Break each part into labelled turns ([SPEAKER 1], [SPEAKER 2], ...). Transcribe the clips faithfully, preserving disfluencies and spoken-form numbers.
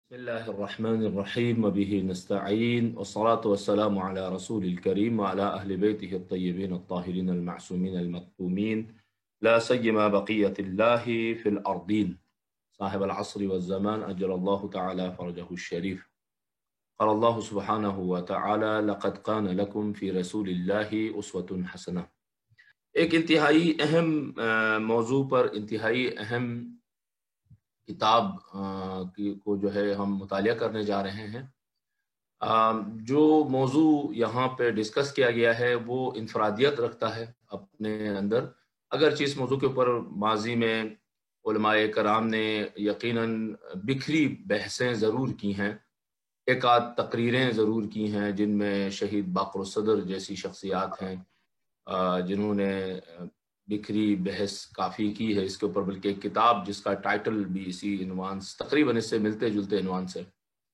[SPEAKER 1] بسم الله الرحمن الرحيم وبه نستعين والصلاة والسلام على رسول الكريم وعلى أهل بيته الطيبين الطاهرين المعصومين المكتومين لا سيما بقية الله في الأرضين صاحب العصر والزمان أجل الله تعالى فرجه الشريف. قال الله سبحانه وتعالى لقد كان لكم في رسول الله أسوة حسنة. ایک انتہائی اہم موضوع پر انتہائی اہم کتاب کو جو ہے ہم مطالعہ کرنے جا رہے ہیں. جو موضوع یہاں پہ ڈسکس کیا گیا ہے وہ انفرادیت رکھتا ہے اپنے اندر، اگرچہ اس موضوع کے اوپر ماضی میں علماء کرام نے یقیناً بکھری بحثیں ضرور کی ہیں، ایک آدھ تقریریں ضرور کی ہیں جن میں شہید باقر الصدر جیسی شخصیات ہیں جنہوں نے بکھری بحث کافی کی ہے اس کے اوپر، بلکہ ایک کتاب جس کا ٹائٹل بھی اسی عنوان سے تقریباً اس سے ملتے جلتے عنوان سے.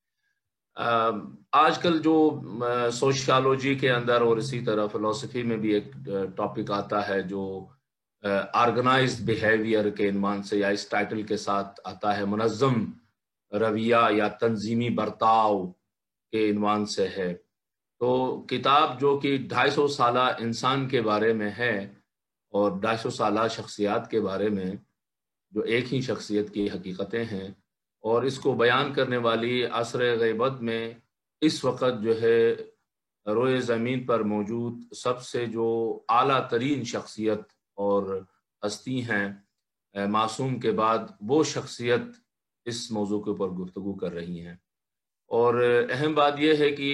[SPEAKER 1] آج کل جو سوشیالوجی کے اندر اور اسی طرح فلسفی میں بھی ایک ٹاپک آتا ہے جو آرگنائزڈ بیہیویئر کے عنوان سے یا اس ٹائٹل کے ساتھ آتا ہے، منظم رویہ یا تنظیمی برتاؤ کے عنوان سے ہے. تو کتاب جو کہ ڈھائی سو سالہ انسان کے بارے میں ہے اور ڈھائی سو سالہ شخصیات کے بارے میں جو ایک ہی شخصیت کی حقیقتیں ہیں، اور اس کو بیان کرنے والی عصر غیبت میں اس وقت جو ہے روئے زمین پر موجود سب سے جو اعلیٰ ترین شخصیت اور ہستی ہیں معصوم کے بعد، وہ شخصیت اس موضوع کے اوپر گفتگو کر رہی ہیں. اور اہم بات یہ ہے کہ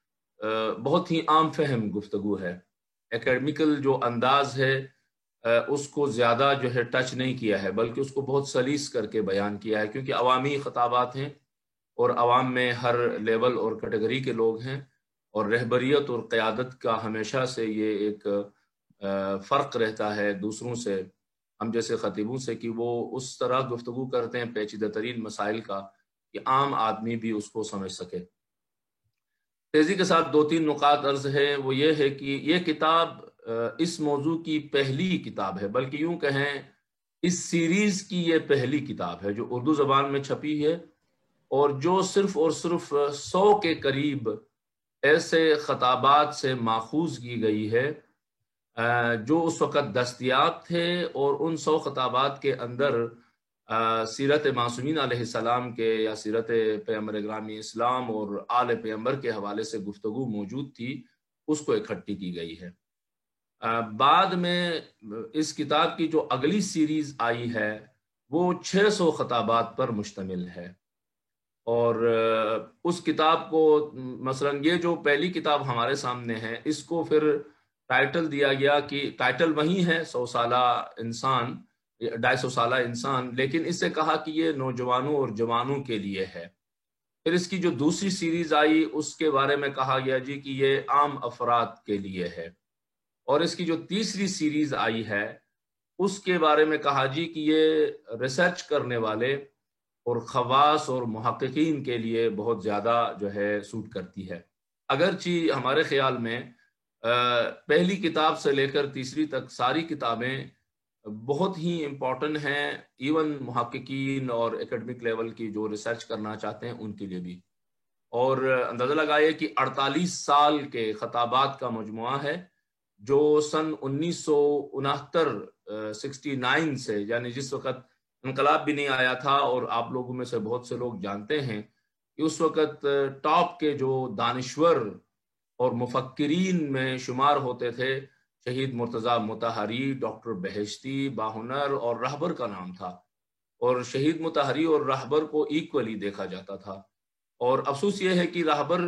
[SPEAKER 1] بہت ہی عام فہم گفتگو ہے، اکیڈمیکل جو انداز ہے اس کو زیادہ جو ہے ٹچ نہیں کیا ہے، بلکہ اس کو بہت سلیس کر کے بیان کیا ہے، کیونکہ عوامی خطابات ہیں اور عوام میں ہر لیول اور کیٹیگری کے لوگ ہیں، اور رہبریت اور قیادت کا ہمیشہ سے یہ ایک فرق رہتا ہے دوسروں سے، ہم جیسے خطیبوں سے، کہ وہ اس طرح گفتگو کرتے ہیں پیچیدہ ترین مسائل کا کہ عام آدمی بھی اس کو سمجھ سکے. تیزی کے ساتھ دو تین نکات عرض ہے، وہ یہ ہے کہ یہ کتاب اس موضوع کی پہلی کتاب ہے، بلکہ یوں کہیں اس سیریز کی یہ پہلی کتاب ہے جو اردو زبان میں چھپی ہے، اور جو صرف اور صرف سو کے قریب ایسے خطابات سے ماخوذ کی گئی ہے جو اس وقت دستیاب تھے، اور ان سو خطابات کے اندر سیرت معصومین علیہ السلام کے یا سیرت پیغمبر گرامی اسلام اور آل پیغمبر کے حوالے سے گفتگو موجود تھی، اس کو اکٹھی کی گئی ہے. بعد میں اس کتاب کی جو اگلی سیریز آئی ہے وہ چھ سو خطابات پر مشتمل ہے، اور اس کتاب کو مثلا یہ جو پہلی کتاب ہمارے سامنے ہے اس کو پھر ٹائٹل دیا گیا کہ ٹائٹل وہی ہے سو سالہ انسان، ڈھائی سو سالہ انسان، لیکن اس سے کہا کہ یہ نوجوانوں اور جوانوں کے لیے ہے. پھر اس کی جو دوسری سیریز آئی اس کے بارے میں کہا گیا جی کہ یہ عام افراد کے لیے ہے، اور اس کی جو تیسری سیریز آئی ہے اس کے بارے میں کہا جی کہ یہ ریسرچ کرنے والے اور خواص اور محققین کے لیے بہت زیادہ جو ہے سوٹ کرتی ہے. اگرچہ ہمارے خیال میں پہلی کتاب سے لے کر تیسری تک ساری کتابیں بہت ہی امپورٹنٹ ہیں، ایون محققین اور اکیڈمک لیول کی جو ریسرچ کرنا چاہتے ہیں ان کے لیے بھی. اور اندازہ لگائے کہ اڑتالیس سال کے خطابات کا مجموعہ ہے جو سن انیس سو انہتر سکسٹی نائن سے، یعنی جس وقت انقلاب بھی نہیں آیا تھا، اور آپ لوگوں میں سے بہت سے لوگ جانتے ہیں کہ اس وقت ٹاپ کے جو دانشور اور مفکرین میں شمار ہوتے تھے، شہید مرتضیٰ مطہری، ڈاکٹر بہشتی، باہنر اور رہبر کا نام تھا، اور شہید مطہری اور رہبر کو ایکولی دیکھا جاتا تھا. اور افسوس یہ ہے کہ رہبر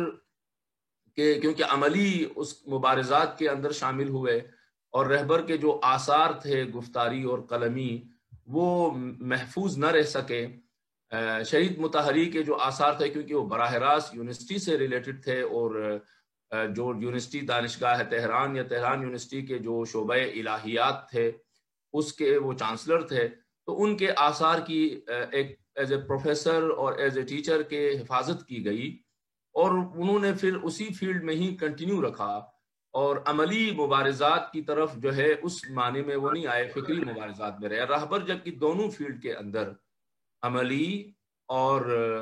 [SPEAKER 1] کہ کیونکہ عملی اس مبارزات کے اندر شامل ہوئے، اور رہبر کے جو آثار تھے گفتاری اور قلمی وہ محفوظ نہ رہ سکے. شہید مطہری کے جو آثار تھے کیونکہ وہ براہ راست یونیورسٹی سے ریلیٹڈ تھے، اور جو یونیورسٹی دانشگاہ تہران یا تہران یونیورسٹی کے جو شعبہ الہیات تھے اس کے وہ چانسلر تھے، تو ان کے آثار کی ایک ایز اے پروفیسر اور ایز اے ٹیچر کے حفاظت کی گئی، اور انہوں نے پھر اسی فیلڈ میں ہی کنٹینیو رکھا، اور عملی مبارزات کی طرف جو ہے اس معنی میں وہ نہیں آئے، فکری مبارزات میں رہے. رہبر جبکہ دونوں فیلڈ کے اندر عملی اور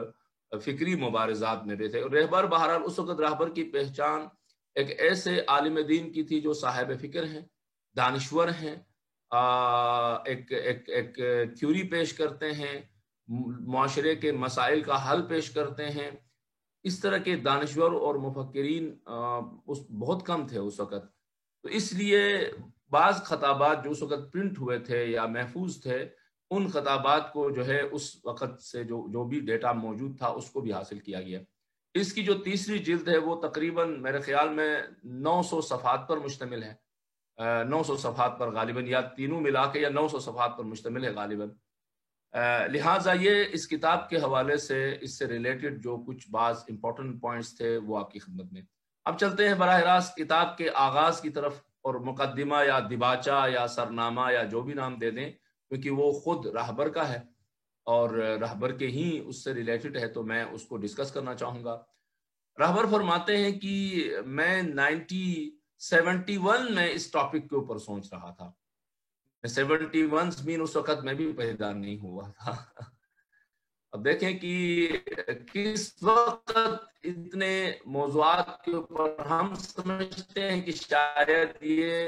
[SPEAKER 1] فکری مبارزات میں بھی تھے. رہبر بہرحال اس وقت رہبر کی پہچان ایک ایسے عالم دین کی تھی جو صاحب فکر ہیں، دانشور ہیں، ایک ایک ایک تھیوری پیش کرتے ہیں، معاشرے کے مسائل کا حل پیش کرتے ہیں. اس طرح کے دانشور اور مفکرین اس بہت کم تھے اس وقت. تو اس لیے بعض خطابات جو اس وقت پرنٹ ہوئے تھے یا محفوظ تھے، ان خطابات کو جو ہے اس وقت سے جو جو بھی ڈیٹا موجود تھا اس کو بھی حاصل کیا گیا. اس کی جو تیسری جلد ہے وہ تقریباً میرے خیال میں نو سو صفحات پر مشتمل ہے، نو سو صفحات پر غالباً، یا تینوں ملا کے یا نو سو صفحات پر مشتمل ہے غالباً. لہٰذا یہ اس کتاب کے حوالے سے اس سے ریلیٹڈ جو کچھ بعض امپورٹنٹ پوائنٹس تھے وہ آپ کی خدمت میں. اب چلتے ہیں براہ راست کتاب کے آغاز کی طرف، اور مقدمہ یا دباچہ یا سرنامہ یا جو بھی نام دے دیں، کیونکہ وہ خود رہبر کا ہے اور رہبر کے ہی اس سے ریلیٹڈ ہے، تو میں اس کو ڈسکس کرنا چاہوں گا. رہبر فرماتے ہیں کہ میں نائنٹی سیونٹی ون میں اس ٹاپک کے اوپر سوچ رہا تھا. سیونٹی ون مین اس وقت میں بھی پیدا نہیں ہوا تھا. اب دیکھیں کہ کس وقت اتنے موضوعات کے اوپر ہم سمجھتے ہیں کہ شاید یہ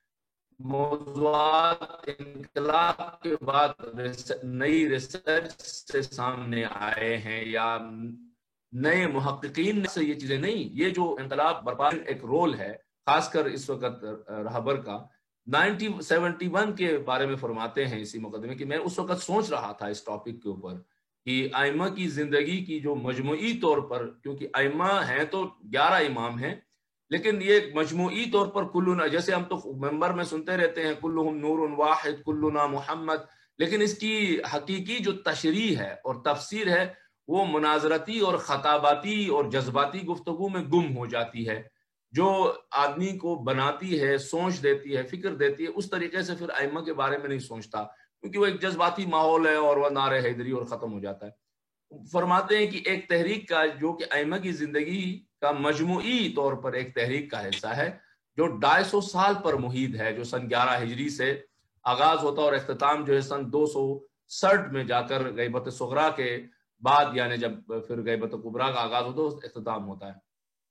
[SPEAKER 1] موضوعات انقلاب کے بعد نئی ریسرچ سے سامنے آئے ہیں یا نئے محققین سے یہ چیزیں نہیں. یہ جو انقلاب برپا ایک رول ہے خاص کر اس وقت رہبر کا، نائنٹی سیونٹی ون کے بارے میں فرماتے ہیں اسی مقدمے کہ میں اس وقت سوچ رہا تھا اس ٹاپک کے اوپر کہ ائمہ کی زندگی کی جو مجموعی طور پر، کیونکہ ائمہ ہیں تو گیارہ امام ہیں، لیکن یہ مجموعی طور پر کلنا، جیسے ہم تو ممبر میں سنتے رہتے ہیں کلہم نور واحد کلنا محمد، لیکن اس کی حقیقی جو تشریح ہے اور تفسیر ہے وہ مناظرتی اور خطاباتی اور جذباتی گفتگو میں گم ہو جاتی ہے، جو آدمی کو بناتی ہے، سوچ دیتی ہے، فکر دیتی ہے. اس طریقے سے پھر ائمہ کے بارے میں نہیں سوچتا، کیونکہ وہ ایک جذباتی ماحول ہے اور وہ نعرہ حیدری اور ختم ہو جاتا ہے. فرماتے ہیں کہ ایک تحریک کا جو کہ ائمہ کی زندگی کا مجموعی طور پر ایک تحریک کا حصہ ہے، جو ڈھائی سو سال پر محیط ہے، جو سن گیارہ ہجری سے آغاز ہوتا اور اختتام جو ہے سن دو سو سٹھ میں جا کر غیبت صغریٰ کے بعد، یعنی جب پھر غیبت کبریٰ کا آغاز ہوتا ہے اختتام ہوتا ہے.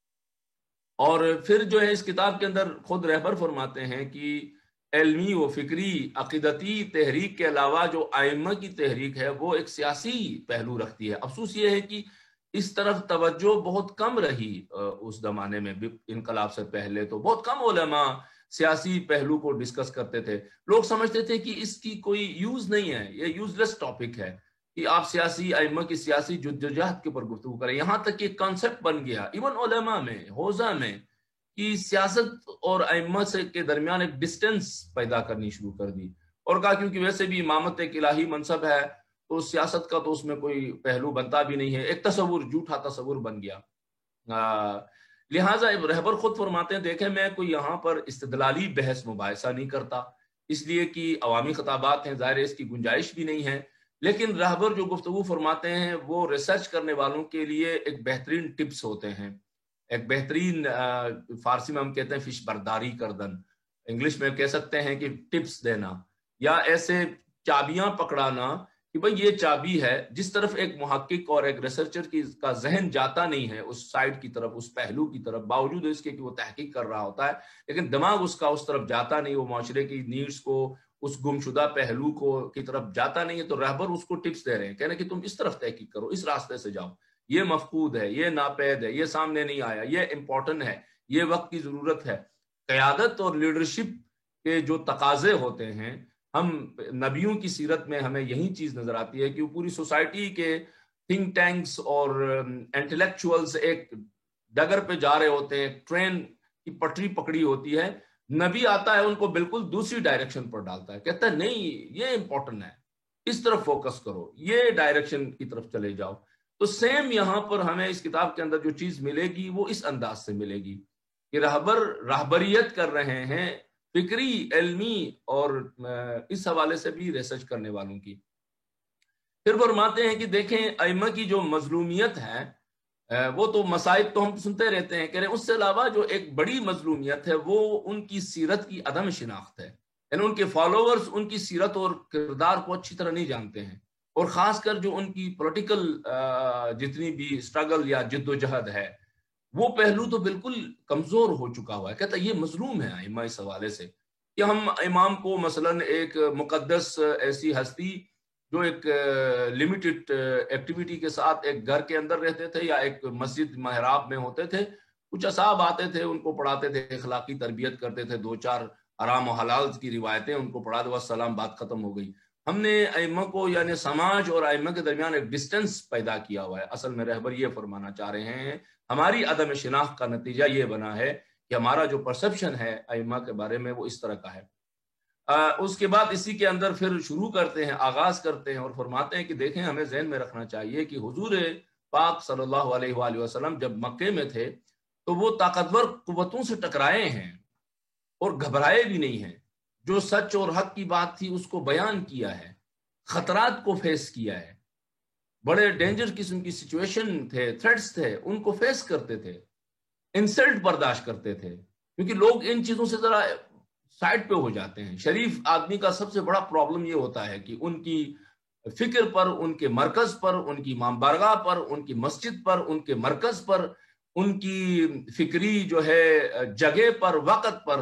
[SPEAKER 1] اور پھر جو ہے اس کتاب کے اندر خود رہبر فرماتے ہیں کہ علمی و فکری عقیدتی تحریک کے علاوہ جو ائمہ کی تحریک ہے وہ ایک سیاسی پہلو رکھتی ہے. افسوس یہ ہے کہ اس طرف توجہ بہت کم رہی اس زمانے میں، انقلاب سے پہلے تو بہت کم علماء سیاسی پہلو کو ڈسکس کرتے تھے. لوگ سمجھتے تھے کہ اس کی کوئی یوز نہیں ہے، یہ یوز لیس ٹاپک ہے کہ آپ سیاسی ائمہ کی سیاسی جدوجہد کے اوپر گفتگو کریں. یہاں تک کہ ایک کانسیپٹ بن گیا ایون علماء میں، حوزہ میں، کہ سیاست اور ائمہ سے کے درمیان ایک ڈسٹنس پیدا کرنی شروع کر دی، اور کہا کیونکہ ویسے بھی امامت ایک الہی منصب ہے تو سیاست کا تو اس میں کوئی پہلو بنتا بھی نہیں ہے. ایک تصور، جھوٹا تصور بن گیا. لہٰذا رہبر خود فرماتے ہیں دیکھیں میں کوئی یہاں پر استدلالی بحث مباحثہ نہیں کرتا، اس لیے کہ عوامی خطابات ہیں، ظاہر اس کی گنجائش بھی نہیں ہے، لیکن رہبر جو گفتگو فرماتے ہیں وہ ریسرچ کرنے والوں کے لیے ایک بہترین ٹپس ہوتے ہیں، ایک بہترین، فارسی میں ہم کہتے ہیں فش برداری کردن، انگلش میں کہہ سکتے ہیں کہ ٹپس دینا، یا ایسے چابیاں پکڑانا کہ بھئی یہ چابی ہے. جس طرف ایک محقق اور ایک ریسرچر کی کا ذہن جاتا نہیں ہے اس سائڈ کی طرف، اس پہلو کی طرف، باوجود اس کے کہ وہ تحقیق کر رہا ہوتا ہے، لیکن دماغ اس کا اس طرف جاتا نہیں، وہ معاشرے کی نیڈز کو، اس گمشدہ پہلو کو کی طرف جاتا نہیں ہے، تو رہبر اس کو ٹپس دے رہے ہیں، کہنے کہ تم اس طرف تحقیق کرو، اس راستے سے جاؤ، یہ مفقود ہے، یہ ناپید ہے، یہ سامنے نہیں آیا، یہ امپورٹنٹ ہے، یہ وقت کی ضرورت ہے. قیادت اور لیڈرشپ کے جو تقاضے ہوتے ہیں، ہم نبیوں کی سیرت میں ہمیں یہی چیز نظر آتی ہے کہ وہ پوری سوسائٹی کے تھنک ٹینکس اور انٹلیکچوئلز ایک ڈگر پہ جا رہے ہوتے ہیں، ٹرین کی پٹری پکڑی ہوتی ہے، نبی آتا ہے ان کو بالکل دوسری ڈائریکشن پر ڈالتا ہے، کہتا ہے نہیں یہ امپورٹنٹ ہے، اس طرف فوکس کرو، یہ ڈائریکشن کی طرف چلے جاؤ. تو سیم یہاں پر ہمیں اس کتاب کے اندر جو چیز ملے گی وہ اس انداز سے ملے گی کہ رہبر رہبریت کر رہے ہیں فکری، علمی اور اس حوالے سے بھی ریسرچ کرنے والوں کی. پھر فرماتے ہیں کہ دیکھیں ائمہ کی جو مظلومیت ہے وہ تو مسائل تو ہم سنتے رہتے ہیں، کہہ رہے ہیں اس سے علاوہ جو ایک بڑی مظلومیت ہے وہ ان کی سیرت کی عدم شناخت ہے، یعنی ان کے فالوورز ان کی سیرت اور کردار کو اچھی طرح نہیں جانتے ہیں، اور خاص کر جو ان کی پولیٹیکل جتنی بھی اسٹرگل یا جد و جہد ہے وہ پہلو تو بالکل کمزور ہو چکا ہوا ہے. کہتا ہے یہ مظلوم ہے ائمہ اس حوالے سے کہ ہم امام کو مثلا ایک مقدس ایسی ہستی جو ایک لمیٹڈ ایکٹیویٹی کے ساتھ ایک گھر کے اندر رہتے تھے یا ایک مسجد محراب میں ہوتے تھے, کچھ اصحاب آتے تھے ان کو پڑھاتے تھے, اخلاقی تربیت کرتے تھے, دو چار حرام و حلال کی روایتیں ان کو پڑھا دو والسلام, بات ختم ہو گئی. ہم نے ائمہ کو یعنی سماج اور ائمہ کے درمیان ایک ڈسٹنس پیدا کیا ہوا ہے. اصل میں رہبر یہ فرمانا چاہ رہے ہیں ہماری عدم شناخت کا نتیجہ یہ بنا ہے کہ ہمارا جو پرسپشن ہے ائمہ کے بارے میں وہ اس طرح کا ہے. اس کے بعد اسی کے اندر پھر شروع کرتے ہیں, آغاز کرتے ہیں اور فرماتے ہیں کہ دیکھیں ہمیں ذہن میں رکھنا چاہیے کہ حضور پاک صلی اللہ علیہ وآلہ وسلم جب مکے میں تھے تو وہ طاقتور قوتوں سے ٹکرائے ہیں اور گھبرائے بھی نہیں ہیں. جو سچ اور حق کی بات تھی اس کو بیان کیا ہے, خطرات کو فیس کیا ہے, بڑے ڈینجر قسم کی سچویشن تھے, تھریٹس تھے, ان کو فیس کرتے تھے, انسلٹ برداشت کرتے تھے, کیونکہ لوگ ان چیزوں سے ذرا سائڈ پہ ہو جاتے ہیں. شریف آدمی کا سب سے بڑا پرابلم یہ ہوتا ہے کہ ان کی فکر پر, ان کے مرکز پر, ان کی امام بارگاہ پر, ان کی مسجد پر, ان کے مرکز پر, ان کی فکری جو ہے جگہ پر, وقت پر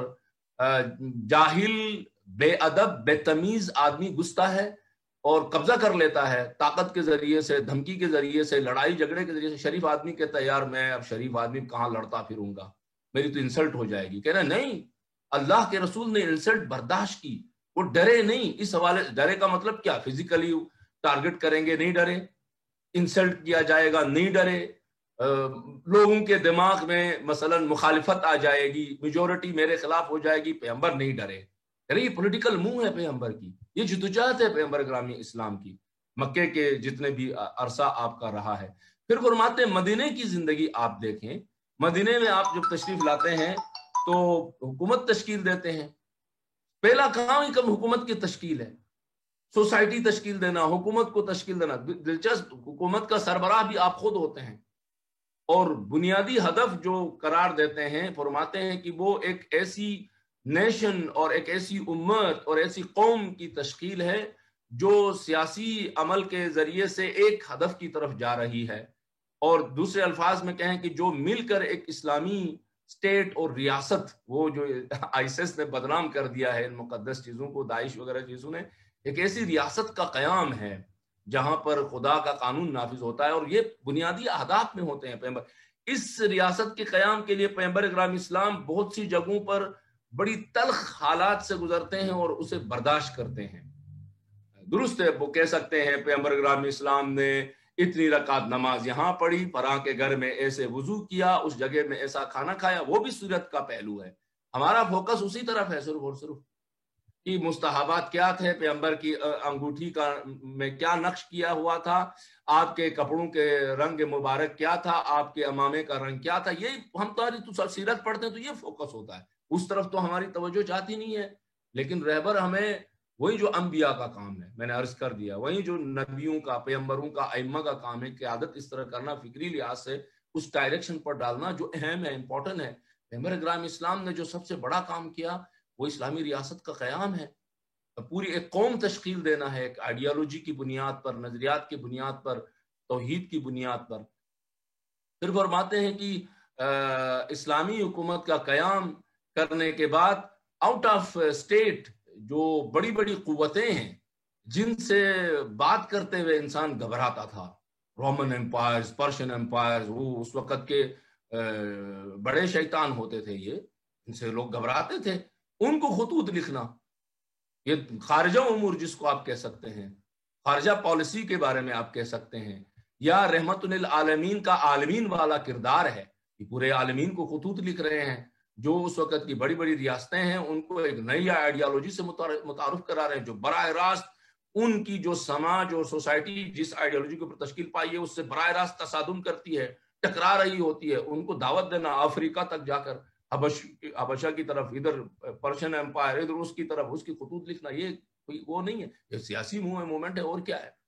[SPEAKER 1] جاہل, بے ادب, بے تمیز آدمی گھستا ہے اور قبضہ کر لیتا ہے طاقت کے ذریعے سے, دھمکی کے ذریعے سے, لڑائی جھگڑے کے ذریعے سے. شریف آدمی کہتا ہے یار میں اب شریف آدمی کہاں لڑتا پھروں گا, میری تو انسلٹ ہو جائے گی. کہہ رہے نہیں, اللہ کے رسول نے انسلٹ برداشت کی, وہ ڈرے نہیں. اس حوالے سے ڈرے کا مطلب کیا, فزیکلی ٹارگٹ کریں گے نہیں ڈرے, انسلٹ کیا جائے گا نہیں ڈرے, لوگوں کے دماغ میں مثلا مخالفت آ جائے گی, میجورٹی میرے خلاف ہو جائے گی, پیغمبر نہیں ڈرے. ارے یہ پولیٹیکل منہ ہے پیغمبر کی, یہ جدوجہد ہے پیغمبر گرامی اسلام کی مکے کے جتنے بھی عرصہ آپ کا رہا ہے. پھر فرماتے ہیں مدینے کی زندگی آپ دیکھیں, مدینے میں آپ جب تشریف لاتے ہیں تو حکومت تشکیل دیتے ہیں. پہلا کام ہی کم حکومت کی تشکیل ہے, سوسائٹی تشکیل دینا, حکومت کو تشکیل دینا. دلچسپ, حکومت کا سربراہ بھی آپ خود ہوتے ہیں اور بنیادی ہدف جو قرار دیتے ہیں فرماتے ہیں کہ وہ ایک ایسی نیشن اور ایک ایسی امت اور ایسی قوم کی تشکیل ہے جو سیاسی عمل کے ذریعے سے ایک ہدف کی طرف جا رہی ہے, اور دوسرے الفاظ میں کہیں کہ جو مل کر ایک اسلامی اسٹیٹ اور ریاست, وہ جو آئیسس نے بدنام کر دیا ہے ان مقدس چیزوں کو, داعش وغیرہ چیزوں نے, ایک ایسی ریاست کا قیام ہے جہاں پر خدا کا قانون نافذ ہوتا ہے, اور یہ بنیادی اہداف میں ہوتے ہیں پیغمبر. اس ریاست کے قیام کے لیے پیغمبر اکرم اسلام بہت سی جگہوں پر بڑی تلخ حالات سے گزرتے ہیں اور اسے برداشت کرتے ہیں. درست ہے, وہ کہہ سکتے ہیں پیغمبر اکرم اسلام نے اتنی رکعت نماز یہاں پڑھی, فلاں کے گھر میں ایسے وضو کیا, اس جگہ میں ایسا کھانا کھایا, وہ بھی سیرت کا پہلو ہے. ہمارا فوکس اسی طرف ہے صرف اور صرف کہ مستحبات کیا تھے, پیغمبر کی انگوٹھی کا میں کیا نقش کیا ہوا تھا, آپ کے کپڑوں کے رنگ مبارک کیا تھا, آپ کے امامے کا رنگ کیا تھا. یہ ہم تو سیرت پڑھتے ہیں تو یہ فوکس ہوتا ہے, اس طرف تو ہماری توجہ جاتی نہیں ہے. لیکن رہبر ہمیں وہی جو انبیاء کا کام ہے, میں نے عرض کر دیا, وہی جو نبیوں کا, پیغمبروں کا, ائمہ کا کام ہے, قیادت اس طرح کرنا, فکری لحاظ سے اس ڈائریکشن پر ڈالنا جو اہم ہے, امپورٹنٹ ہے. پیغمبر اکرم اسلام نے جو سب سے بڑا کام کیا وہ اسلامی ریاست کا قیام ہے, پوری ایک قوم تشکیل دینا ہے, ایک آئیڈیالوجی کی بنیاد پر, نظریات کی بنیاد پر, توحید کی بنیاد پر. پھر فرماتے ہیں کہ اسلامی حکومت کا قیام کرنے کے بعد آؤٹ آف اسٹیٹ جو بڑی بڑی قوتیں ہیں جن سے بات کرتے ہوئے انسان گھبراتا تھا, رومن امپائرز, پرشین امپائرز, وہ اس وقت کے بڑے شیطان ہوتے تھے, یہ ان سے لوگ گھبراتے تھے. ان کو خطوط لکھنا, یہ خارجہ امور جس کو آپ کہہ سکتے ہیں, خارجہ پالیسی کے بارے میں آپ کہہ سکتے ہیں, یا رحمت للعالمین کا عالمین والا کردار ہے, یہ پورے عالمین کو خطوط لکھ رہے ہیں. جو اس وقت کی بڑی بڑی ریاستیں ہیں ان کو ایک نئی آئیڈیالوجی سے متعارف کرا رہے ہیں جو براہ راست ان کی جو سماج اور سوسائٹی جس آئیڈیالوجی کے اوپر تشکیل پائی ہے اس سے براہ راست تصادم کرتی ہے, ٹکرا رہی ہوتی ہے. ان کو دعوت دینا افریقہ تک جا کر, حبش حبشہ کی طرف, ادھر پرشین امپائر, ادھر اس کی طرف, اس کی خطوط لکھنا, یہ کوئی وہ نہیں ہے, یہ سیاسی موو مومنٹ ہے. اور کیا ہے,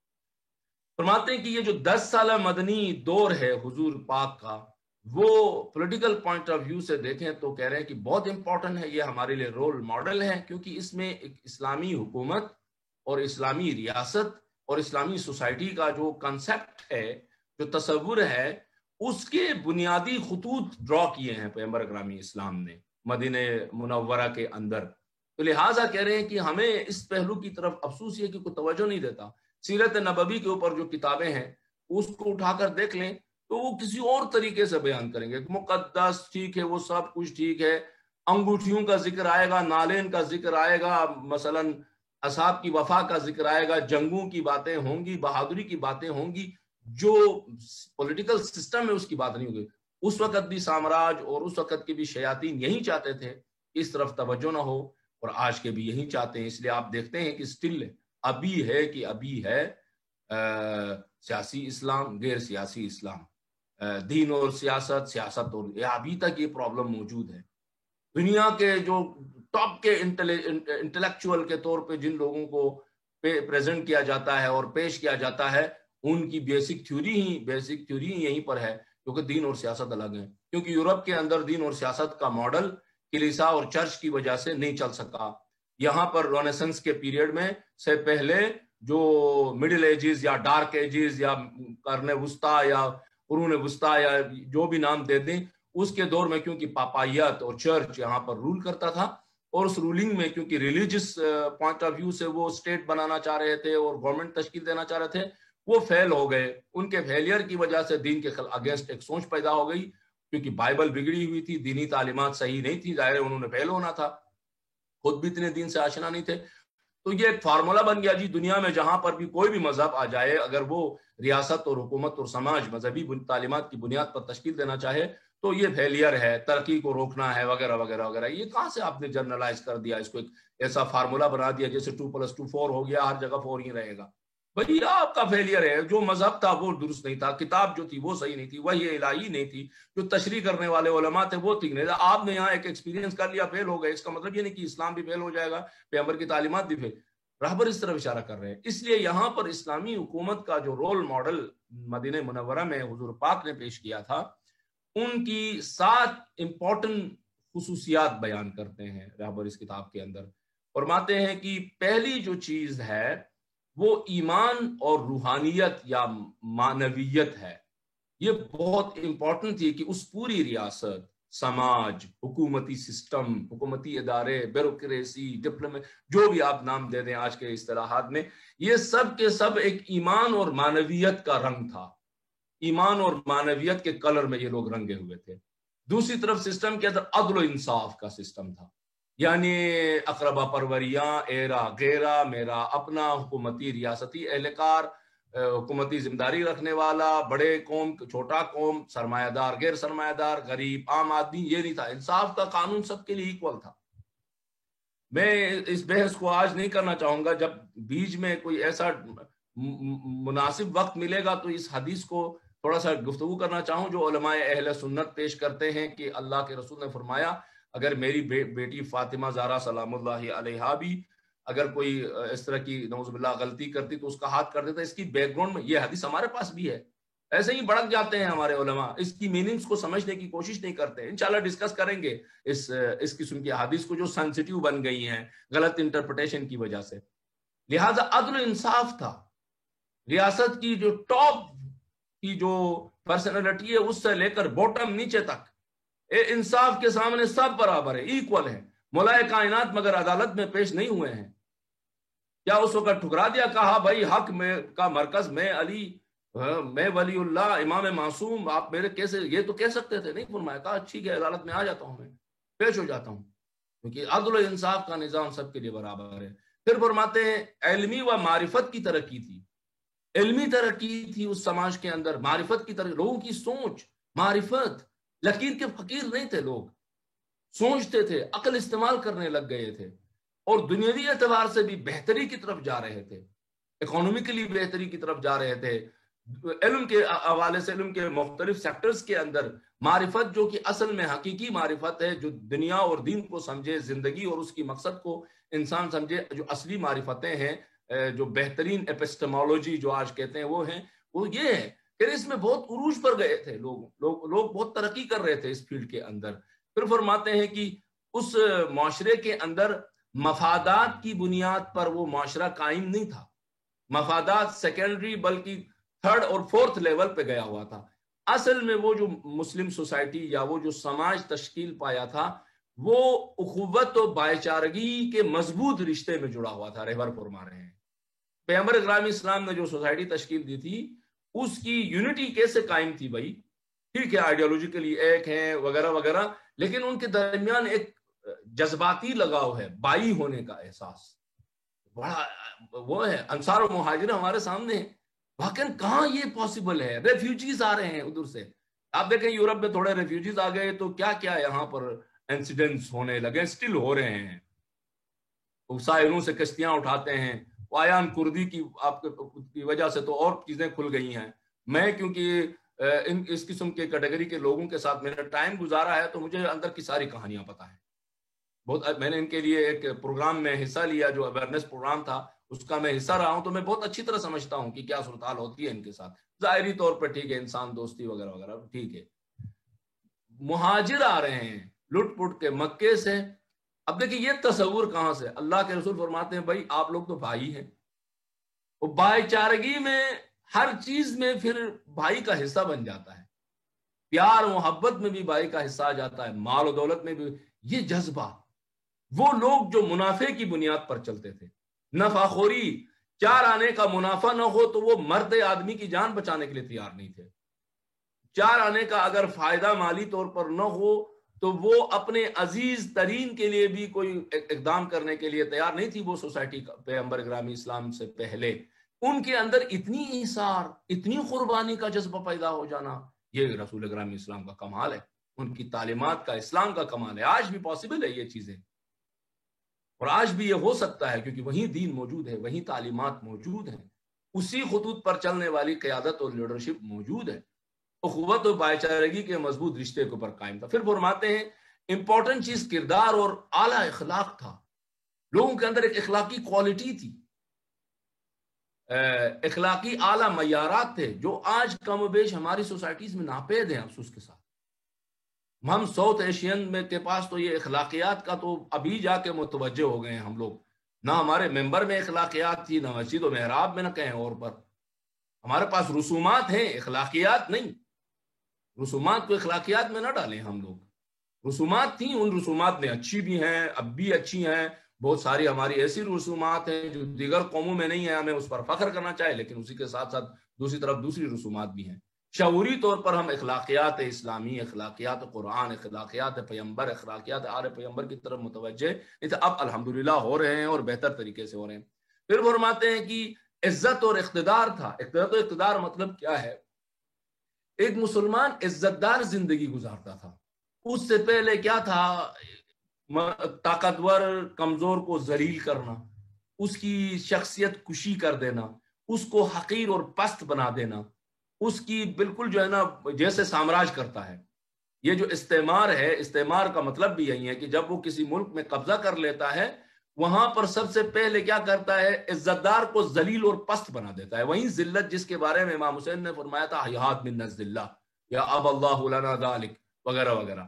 [SPEAKER 1] فرماتے ہیں کہ یہ جو دس سالہ مدنی دور ہے حضور پاک کا, وہ پولیٹیکل پوائنٹ آف ویو سے دیکھیں تو کہہ رہے ہیں کہ بہت امپورٹنٹ ہے, یہ ہمارے لیے رول ماڈل ہے, کیونکہ اس میں ایک اسلامی حکومت اور اسلامی ریاست اور اسلامی سوسائٹی کا جو کنسیپٹ ہے، جو تصور ہے، اس کے بنیادی خطوط ڈرا کیے ہیں پیغمبر اکرم اسلام نے مدینہ منورہ کے اندر. تو لہٰذا کہہ رہے ہیں کہ ہمیں اس پہلو کی طرف افسوس یہ کہ کوئی توجہ نہیں دیتا. سیرت نبوی کے اوپر جو کتابیں ہیں اس کو اٹھا کر دیکھ لیں تو وہ کسی اور طریقے سے بیان کریں گے. مقدس ٹھیک ہے، وہ سب کچھ ٹھیک ہے، انگوٹھیوں کا ذکر آئے گا، نالین کا ذکر آئے گا، مثلا اصحاب کی وفا کا ذکر آئے گا، جنگوں کی باتیں ہوں گی، بہادری کی باتیں ہوں گی، جو پولیٹیکل سسٹم ہے اس کی بات نہیں ہوگی. اس وقت بھی سامراج اور اس وقت کے بھی شیاطین یہی چاہتے تھے اس طرف توجہ نہ ہو، اور آج کے بھی یہی چاہتے ہیں. اس لیے آپ دیکھتے ہیں کہ سٹل ابھی ہے کہ ابھی ہے سیاسی اسلام، غیر سیاسی اسلام، دین اور سیاست، سیاست اور ابھی تک یہ پرابلم موجود ہے. دنیا کے جو ٹاپ کے انٹلیکچوئل کے طور پہ جن لوگوں کو پریزنٹ کیا جاتا ہے اور پیش کیا جاتا ہے، ان کی بیسک تھیوری ہی بیسک تھیوری ہی یہیں پر ہے، کیونکہ دین اور سیاست الگ ہیں. کیونکہ یورپ کے اندر دین اور سیاست کا ماڈل کلیسا اور چرچ کی وجہ سے نہیں چل سکا. یہاں پر رونیسنس کے پیریڈ میں سے پہلے جو مڈل ایجز یا ڈارک ایجز یا قرن وسطی یا قرون وسطی یا جو بھی نام دے دیں، اس کے دور میں کیونکہ پاپائیت اور چرچ یہاں پر رول کرتا تھا، اور اس رولنگ میں کیونکہ ریلیجس پوائنٹ آف ویو سے وہ اسٹیٹ بنانا چاہ رہے تھے اور گورنمنٹ تشکیل دینا چاہ رہے تھے، وہ فیل ہو گئے. ان کے فیلئر کی وجہ سے دین کے اگینسٹ ایک سوچ پیدا ہو گئی، کیونکہ بائبل بگڑی ہوئی تھی، دینی تعلیمات صحیح نہیں تھی، ظاہر ہے انہوں نے فیل ہونا تھا، خود بھی اتنے دین سے آشنا نہیں تھے. تو یہ ایک فارمولا بن گیا جی، دنیا میں جہاں پر بھی کوئی بھی مذہب آ جائے، اگر وہ ریاست اور حکومت اور سماج مذہبی تعلیمات کی بنیاد پر تشکیل دینا چاہے تو یہ فیلئر ہے، ترقی کو روکنا ہے، وغیرہ وغیرہ وغیرہ. یہ کہاں سے آپ نے جرنلائز کر دیا، اس کو ایک ایسا فارمولا بنا دیا جیسے ٹو پلس ٹو فور ہو گیا، ہر جگہ فور ہی رہے گا. بھائی آپ کا فیلئر ہے، جو مذہب تھا وہ درست نہیں تھا، کتاب جو تھی وہ صحیح نہیں تھی، وحی الہی نہیں تھی، جو تشریح کرنے والے علماء تھے وہ ٹھیک نہیں تھا. آپ نے یہاں ایک ایکسپیرینس کر لیا، فیل ہو گئے. اس کا مطلب یہ نہیں کہ اسلام بھی فیل ہو جائے گا، پیغمبر کی تعلیمات بھی فیل. رہبر اس طرف اشارہ کر رہے ہیں. اس لیے یہاں پر اسلامی حکومت کا جو رول ماڈل مدینہ منورہ میں حضور پاک نے پیش کیا تھا، ان کی سات امپورٹنٹ خصوصیات بیان کرتے ہیں رہبر اس کتاب کے اندر. فرماتے ہیں کہ پہلی جو چیز ہے وہ ایمان اور روحانیت یا معنویت ہے. یہ بہت امپورٹنٹ تھی کہ اس پوری ریاست، سماج، حکومتی سسٹم، حکومتی ادارے، بیوروکریسی، ڈپلومیسی، جو بھی آپ نام دے دیں آج کے اصطلاحات میں، یہ سب کے سب ایک ایمان اور معنویت کا رنگ تھا. ایمان اور معنویت کے کلر میں یہ لوگ رنگے ہوئے تھے. دوسری طرف سسٹم کے اندر عدل و انصاف کا سسٹم تھا، یعنی اقربا پروریاں، ایرا غیرا، میرا اپنا، حکومتی ریاستی اہلکار، حکومتی ذمہ داری رکھنے والا، بڑے قوم چھوٹا قوم، سرمایہ دار غیر سرمایہ دار، غریب عام آدمی، یہ نہیں تھا. انصاف کا قانون سب کے لیے ایکول تھا. میں اس بحث کو آج نہیں کرنا چاہوں گا، جب بیچ میں کوئی ایسا مناسب وقت ملے گا تو اس حدیث کو تھوڑا سا گفتگو کرنا چاہوں جو علماء اہل سنت پیش کرتے ہیں کہ اللہ کے رسول نے فرمایا اگر میری بیٹی فاطمہ زہرا سلام اللہ علیہا بھی اگر کوئی اس طرح کی نعوذ باللہ غلطی کرتی تو اس کا ہاتھ کر دیتا. اس کی بیک گراؤنڈ میں یہ حدیث ہمارے پاس بھی ہے. ایسے ہی بڑک جاتے ہیں ہمارے علماء، اس کی میننگز کو سمجھنے کی کوشش نہیں کرتے. انشاءاللہ ڈسکس کریں گے اس اس قسم کی حدیث کو جو سینسیٹیو بن گئی ہیں غلط انٹرپریٹیشن کی وجہ سے. لہذا عدل و انصاف تھا. ریاست کی جو ٹاپ کی جو پرسنالٹی ہے اس سے لے کر باٹم نیچے تک انصاف کے سامنے سب برابر ہے، ایکول ہے. مولائے کائنات مگر عدالت میں پیش نہیں ہوئے ہیں. کیا اس وقت ٹھکرا دیا، کہا بھائی حق میں کا مرکز میں علی، میں ولی اللہ، امام معصوم، آپ میرے کیسے یہ تو کہہ سکتے تھے؟ نہیں فرمایا، کہا ٹھیک ہے عدالت میں آ جاتا ہوں، میں پیش ہو جاتا ہوں، کیونکہ عدل و انصاف کا نظام سب کے لیے برابر ہے. پھر فرماتے ہیں علمی و معرفت کی ترقی تھی. علمی ترقی تھی اس سماج کے اندر، معرفت کی ترقی، لوگوں کی سوچ، معرفت، لکیر کے فقیر نہیں تھے لوگ، سوچتے تھے، عقل استعمال کرنے لگ گئے تھے، اور دنیاوی اعتبار سے بھی بہتری کی طرف جا رہے تھے، اکانومیکلی بہتری کی طرف جا رہے تھے. علم کے حوالے سے علم کے مختلف سیکٹرز کے اندر معرفت جو کہ اصل میں حقیقی معرفت ہے، جو دنیا اور دین کو سمجھے، زندگی اور اس کی مقصد کو انسان سمجھے، جو اصلی معرفتیں ہیں، جو بہترین ایپسٹمولوجی جو آج کہتے ہیں وہ ہیں، وہ یہ ہے. پھر اس میں بہت عروج پر گئے تھے لوگ لوگ لوگ بہت ترقی کر رہے تھے اس فیلڈ کے اندر. پھر فرماتے ہیں کہ اس معاشرے کے اندر مفادات کی بنیاد پر وہ معاشرہ قائم نہیں تھا. مفادات سیکنڈری بلکہ تھرڈ اور فورتھ لیول پہ گیا ہوا تھا. اصل میں وہ جو مسلم سوسائٹی یا وہ جو سماج تشکیل پایا تھا وہ اخوت و بھائی چارگی کے مضبوط رشتے میں جڑا ہوا تھا. رہبر فرما رہے ہیں پیغمبر اکرام اسلام نے جو سوسائٹی تشکیل دی تھی اس کی یونٹی کیسے قائم تھی بھائی؟ ٹھیک ہے آئیڈیالوجیکلی ایک ہے وغیرہ وغیرہ، لیکن ان کے درمیان ایک جذباتی لگاؤ ہے، بائی ہونے کا احساس بڑا وہ ہے. انصار و مہاجر ہمارے سامنے ہیں، واقعا کہاں یہ پاسبل ہے؟ ریفیوجیز آ رہے ہیں ادھر سے. آپ دیکھیں یورپ میں تھوڑے ریفیوجیز آ گئے تو کیا کیا یہاں پر انسیڈنٹس ہونے لگے، سٹل ہو رہے ہیں. ساحلوں سے کشتیاں اٹھاتے ہیں، آیان کردی کی آپ کی وجہ سے تو اور چیزیں کھل گئی ہیں. میں کیونکہ ان اس قسم کے کیٹیگری کے لوگوں کے ساتھ میں نے ٹائم گزارا ہے تو مجھے اندر کی ساری کہانیاں پتہ ہیں. بہت میں نے ان کے لیے ایک پروگرام میں حصہ لیا جو اویئرنیس پروگرام تھا، اس کا میں حصہ رہا ہوں، تو میں بہت اچھی طرح سمجھتا ہوں کہ کیا صورتحال ہوتی ہے ان کے ساتھ. ظاہری طور پر ٹھیک ہے انسان دوستی وغیرہ وغیرہ ٹھیک ہے. مہاجر آ رہے ہیں لٹ پٹ کے مکے سے. اب دیکھیں یہ تصور کہاں سے؟ اللہ کے رسول فرماتے ہیں بھائی آپ لوگ تو بھائی ہیں. وہ بھائی چارگی میں ہر چیز میں پھر بھائی کا حصہ بن جاتا ہے، پیار محبت میں بھی بھائی کا حصہ آ جاتا ہے، مال و دولت میں بھی. یہ جذبہ وہ لوگ جو منافع کی بنیاد پر چلتے تھے، نفع خوری، چار آنے کا منافع نہ ہو تو وہ مرد آدمی کی جان بچانے کے لیے تیار نہیں تھے. چار آنے کا اگر فائدہ مالی طور پر نہ ہو تو وہ اپنے عزیز ترین کے لیے بھی کوئی اقدام کرنے کے لیے تیار نہیں تھی. وہ سوسائٹی پیغمبر اکرامی اسلام سے پہلے ان کے اندر اتنی ایثار، اتنی قربانی کا جذبہ پیدا ہو جانا، یہ رسول اکرامی اسلام کا کمال ہے، ان کی تعلیمات کا، اسلام کا کمال ہے. آج بھی پاسبل ہے یہ چیزیں، اور آج بھی یہ ہو سکتا ہے کیونکہ وہیں دین موجود ہے، وہیں تعلیمات موجود ہیں، اسی خطوط پر چلنے والی قیادت اور لیڈرشپ موجود ہے. اخوت و بھائی چارگی کے مضبوط رشتے کے اوپر قائم تھا. پھر فرماتے ہیں امپورٹنٹ چیز کردار اور اعلیٰ اخلاق تھا. لوگوں کے اندر ایک اخلاقی کوالٹی تھی، اخلاقی اعلیٰ معیارات تھے جو آج کم و بیش ہماری سوسائٹیز میں ناپید ہیں افسوس کے ساتھ. ہم ساؤتھ ایشین میں کے پاس تو یہ اخلاقیات کا تو ابھی جا کے متوجہ ہو گئے ہیں ہم لوگ. نہ ہمارے ممبر میں اخلاقیات تھی، نہ مسجد و محراب میں، نہ کہیں اور پر. ہمارے پاس رسومات ہیں، اخلاقیات نہیں. رسومات کو اخلاقیات میں نہ ڈالیں ہم لوگ. رسومات تھیں، ان رسومات میں اچھی بھی ہیں، اب بھی اچھی ہیں. بہت ساری ہماری ایسی رسومات ہیں جو دیگر قوموں میں نہیں ہیں، ہمیں اس پر فخر کرنا چاہے، لیکن اسی کے ساتھ ساتھ دوسری طرف دوسری رسومات بھی ہیں. شعوری طور پر ہم اخلاقیات اسلامی، اخلاقیات قرآن، اخلاقیات پیغمبر، اخلاقیات آل پیغمبر کی طرف متوجہ نہیں تھے. اب الحمدللہ ہو رہے ہیں اور بہتر طریقے سے ہو رہے ہیں. پھر فرماتے ہیں کہ عزت اور اقتدار تھا. عزت و اقتدار مطلب کیا ہے؟ ایک مسلمان عزت دار زندگی گزارتا تھا. اس سے پہلے کیا تھا؟ طاقتور کمزور کو ذلیل کرنا، اس کی شخصیت کشی کر دینا، اس کو حقیر اور پست بنا دینا، اس کی بالکل جو ہے نا جیسے سامراج کرتا ہے. یہ جو استعمار ہے، استعمار کا مطلب بھی یہی ہے کہ جب وہ کسی ملک میں قبضہ کر لیتا ہے وہاں پر سب سے پہلے کیا کرتا ہے؟ عزت دار کو ذلیل اور پست بنا دیتا ہے. وہیں ذلت جس کے بارے میں امام حسین نے فرمایا تھا حیات من الذلہ یا اب اللہ لنا ذالک وغیرہ وغیرہ،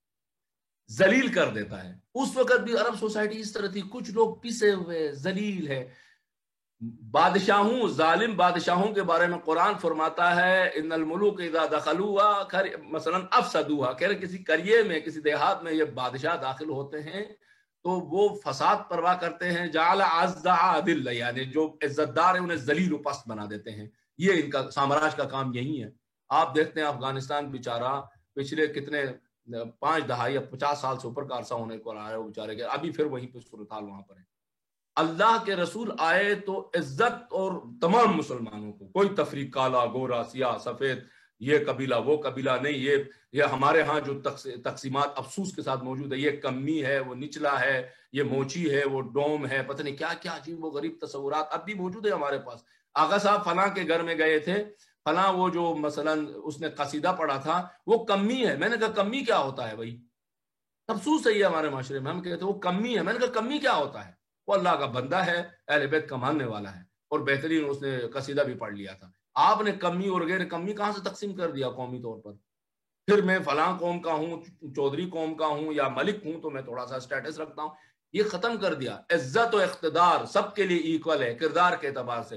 [SPEAKER 1] ذلیل کر دیتا ہے. اس وقت بھی عرب سوسائٹی اس طرح تھی، کچھ لوگ پسے ہوئے ذلیل ہے. بادشاہوں، ظالم بادشاہوں کے بارے میں قرآن فرماتا ہے ان الملوک اذا دخلوها مثلا افسدوها، کہہ رہے کسی قریے میں، کسی دیہات میں یہ بادشاہ داخل ہوتے ہیں تو وہ فساد پروا کرتے ہیں. جعل اعز اذل، یعنی جو عزت دار ہیں انہیں ذلیل و پست بنا دیتے ہیں. یہ ان کا سامراج کا کام یہی ہے. آپ دیکھتے ہیں افغانستان بیچارہ پچھلے کتنے پانچ دہائی یا پچاس سال سے اوپر کا عرصہ ہونے کو آ رہا ہے، وہ بیچارے کے ابھی پھر وہیں پہ صورتحال وہاں پر ہے. اللہ کے رسول آئے تو عزت اور تمام مسلمانوں کو، کوئی تفریق، کالا گورا سیاہ سفید، یہ قبیلہ وہ قبیلہ نہیں. یہ یہ ہمارے ہاں جو تقسیمات افسوس کے ساتھ موجود ہے، یہ کمی ہے، وہ نچلا ہے، یہ موچی ہے، وہ ڈوم ہے، پتہ نہیں کیا کیا عجیب و غریب تصورات اب بھی موجود ہے ہمارے پاس. آغا صاحب فلاں کے گھر میں گئے تھے، فلاں وہ جو مثلا اس نے قصیدہ پڑھا تھا وہ کمی ہے. میں نے کہا کمی کیا ہوتا ہے بھائی؟ افسوس ہے یہ ہمارے معاشرے میں، ہم کہتے ہیں وہ کمی ہے. میں نے کہا کمی کیا ہوتا ہے؟ وہ اللہ کا بندہ ہے، اہل بیت کا ماننے والا ہے، اور بہترین اس نے قصیدہ بھی پڑھ لیا تھا. آپ نے کمی اور غیر کمی کہاں سے تقسیم کر دیا قومی طور پر؟ پھر میں فلاں قوم کا ہوں، چودھری قوم کا ہوں یا ملک ہوں تو میں تھوڑا سا سٹیٹس رکھتا ہوں. یہ ختم کر دیا. عزت و اقتدار سب کے لیے ایکول ہے کردار کے اعتبار سے.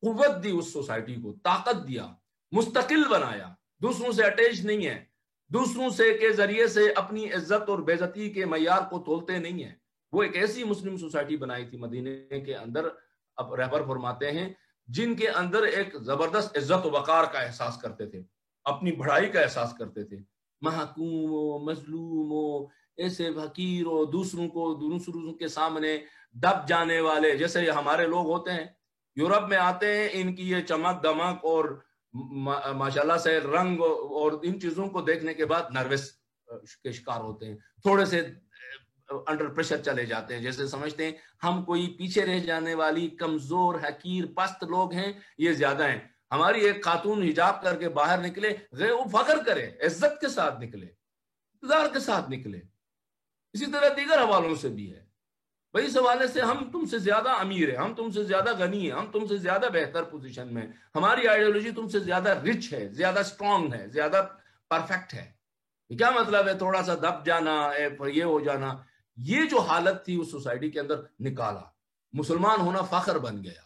[SPEAKER 1] قوت دی اس سوسائٹی کو, طاقت دیا, مستقل بنایا, دوسروں سے اٹیچ نہیں ہے, دوسروں سے کے ذریعے سے اپنی عزت اور بے عزتی کے معیار کو تولتے نہیں ہیں. وہ ایک ایسی مسلم سوسائٹی بنائی تھی مدینے کے اندر, اب رہبر فرماتے ہیں, جن کے اندر ایک زبردست عزت و وقار کا احساس کرتے تھے, اپنی بڑائی کا احساس کرتے تھے. محکوم ہو, مظلوم ہو, ایسے فقیر ہو, دوسروں کو دوسروں کے سامنے دب جانے والے, جیسے ہمارے لوگ ہوتے ہیں یورپ میں آتے ہیں, ان کی یہ چمک دمک اور ماشاءاللہ سے رنگ اور ان چیزوں کو دیکھنے کے بعد نروس کے شکار ہوتے ہیں, تھوڑے سے انڈر پریشر چلے جاتے ہیں, جیسے سمجھتے ہیں ہم کوئی پیچھے رہ جانے والی کمزور حقیر پست لوگ ہیں, یہ زیادہ ہیں. ہماری ایک خاتون حجاب کر کے باہر نکلے, وہ فخر کرے, عزت کے ساتھ نکلے, اقتدار کے ساتھ نکلے. اسی طرح دیگر حوالوں سے بھی ہے. بھائی اس حوالے سے ہم تم سے زیادہ امیر ہیں, ہم تم سے زیادہ غنی ہیں, ہم تم سے زیادہ بہتر پوزیشن میں, ہماری آئیڈیالوجی تم سے زیادہ رچ ہے, زیادہ سٹرونگ ہے, زیادہ پرفیکٹ ہے. کیا مطلب ہے تھوڑا سا دب جانا, یہ ہو جانا؟ یہ جو حالت تھی اس سوسائٹی کے اندر نکالا. مسلمان ہونا فخر بن گیا,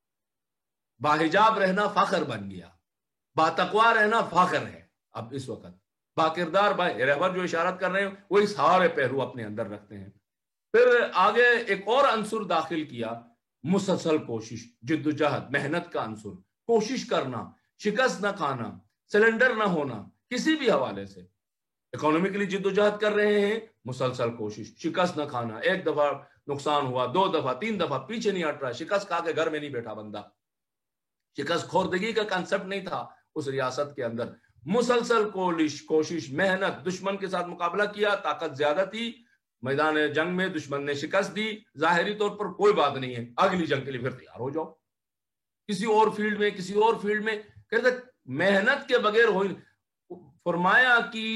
[SPEAKER 1] باحجاب رہنا فخر بن گیا, باتقوا رہنا فخر ہے. اب اس وقت باکردار بھائی رہبر جو اشارت کر رہے ہیں وہ اس سارے پہلو اپنے اندر رکھتے ہیں. پھر آگے ایک اور عنصر داخل کیا, مسلسل کوشش, جد و جہد, محنت کا عنصر, کوشش کرنا, شکست نہ کھانا, سلنڈر نہ ہونا کسی بھی حوالے سے. اکانومیکلی جد و جہد کر رہے ہیں, مسلسل کوشش, شکست نہ کھانا. ایک دفعہ نقصان ہوا, دو دفعہ, تین دفعہ, پیچھے نہیں ہٹ رہا. شکست کھا کے گھر میں نہیں بیٹھا بندہ, شکست خوردگی کا کنسپٹ نہیں تھا اس ریاست کے اندر. مسلسل کوشش, محنت, دشمن کے ساتھ مقابلہ کیا, طاقت زیادہ تھی, میدان جنگ میں دشمن نے شکست دی, ظاہری طور پر کوئی بات نہیں ہے, اگلی جنگ کے لیے پھر تیار ہو جاؤ, کسی اور فیلڈ میں کسی اور فیلڈ میں. کہتے محنت کے بغیر ہو. فرمایا کہ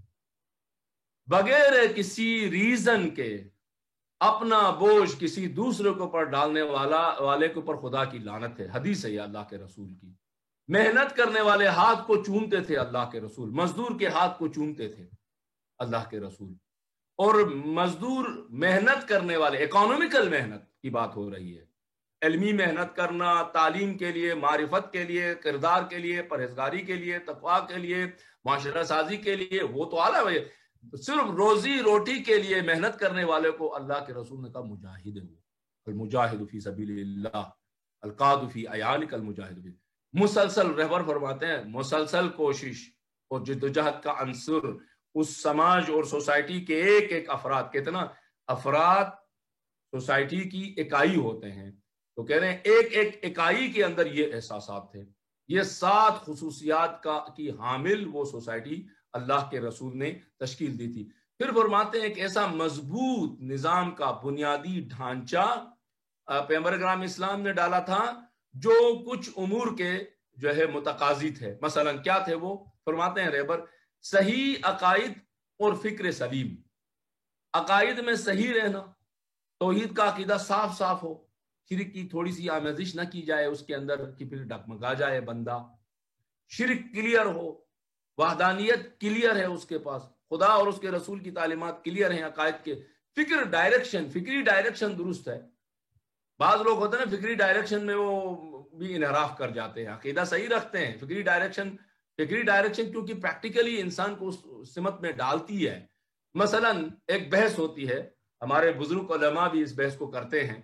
[SPEAKER 1] بغیر کسی ریزن کے اپنا بوجھ کسی دوسرے کے اوپر ڈالنے والا والے کے اوپر خدا کی لعنت ہے. حدیث ہے یہ اللہ کے رسول کی. محنت کرنے والے ہاتھ کو چومتے تھے اللہ کے رسول, مزدور کے ہاتھ کو چومتے تھے اللہ کے رسول. اور مزدور محنت کرنے والے, اکانومیکل محنت کی بات ہو رہی ہے, علمی محنت کرنا, تعلیم کے لیے, معرفت کے لیے, کردار کے لیے, پرہیزگاری کے لیے, تقویٰ کے لیے, معاشرہ سازی کے لیے, وہ تو اعلیٰ ہے. صرف روزی روٹی کے لیے محنت کرنے والے کو اللہ کے رسول نے کہا مجاہد ہے. وہ المجاہد فی سبیل اللہ القاد فی عیالک المجاہد. مسلسل رہبر فرماتے ہیں مسلسل کوشش اور جدوجہد کا عنصر اس سماج اور سوسائٹی کے ایک ایک افراد, کتنا افراد سوسائٹی کی اکائی ہوتے ہیں, تو کہہ رہے ہیں ایک ایک اکائی کے اندر یہ احساسات تھے. یہ سات خصوصیات کا کی حامل وہ سوسائٹی اللہ کے رسول نے تشکیل دی تھی. پھر فرماتے ہیں ایک ایسا مضبوط نظام کا بنیادی ڈھانچہ پیغمبر کرام اسلام نے ڈالا تھا جو کچھ امور کے جو ہے متقاضی تھے. مثلا کیا تھے وہ؟ فرماتے ہیں رہبر صحیح عقائد اور فکر سلیم. عقائد میں صحیح رہنا, توحید کا عقیدہ صاف صاف ہو, شرک کی تھوڑی سی آمیزش نہ کی جائے اس کے اندر کہ پھر ڈگمگا جائے بندہ. شرک کلیئر ہو, وحدانیت کلیئر ہے اس کے پاس, خدا اور اس کے رسول کی تعلیمات کلیئر ہیں عقائد کے. فکر ڈائریکشن, فکری ڈائریکشن درست ہے. بعض لوگ ہوتے ہیں نا فکری ڈائریکشن میں وہ بھی انحراف کر جاتے ہیں, عقیدہ صحیح رکھتے ہیں, فکری ڈائریکشن فکری ڈائریکشن کیونکہ پریکٹیکلی انسان کو اس سمت میں ڈالتی ہے. مثلا ایک بحث ہوتی ہے, ہمارے بزرگ علماء بھی اس بحث کو کرتے ہیں,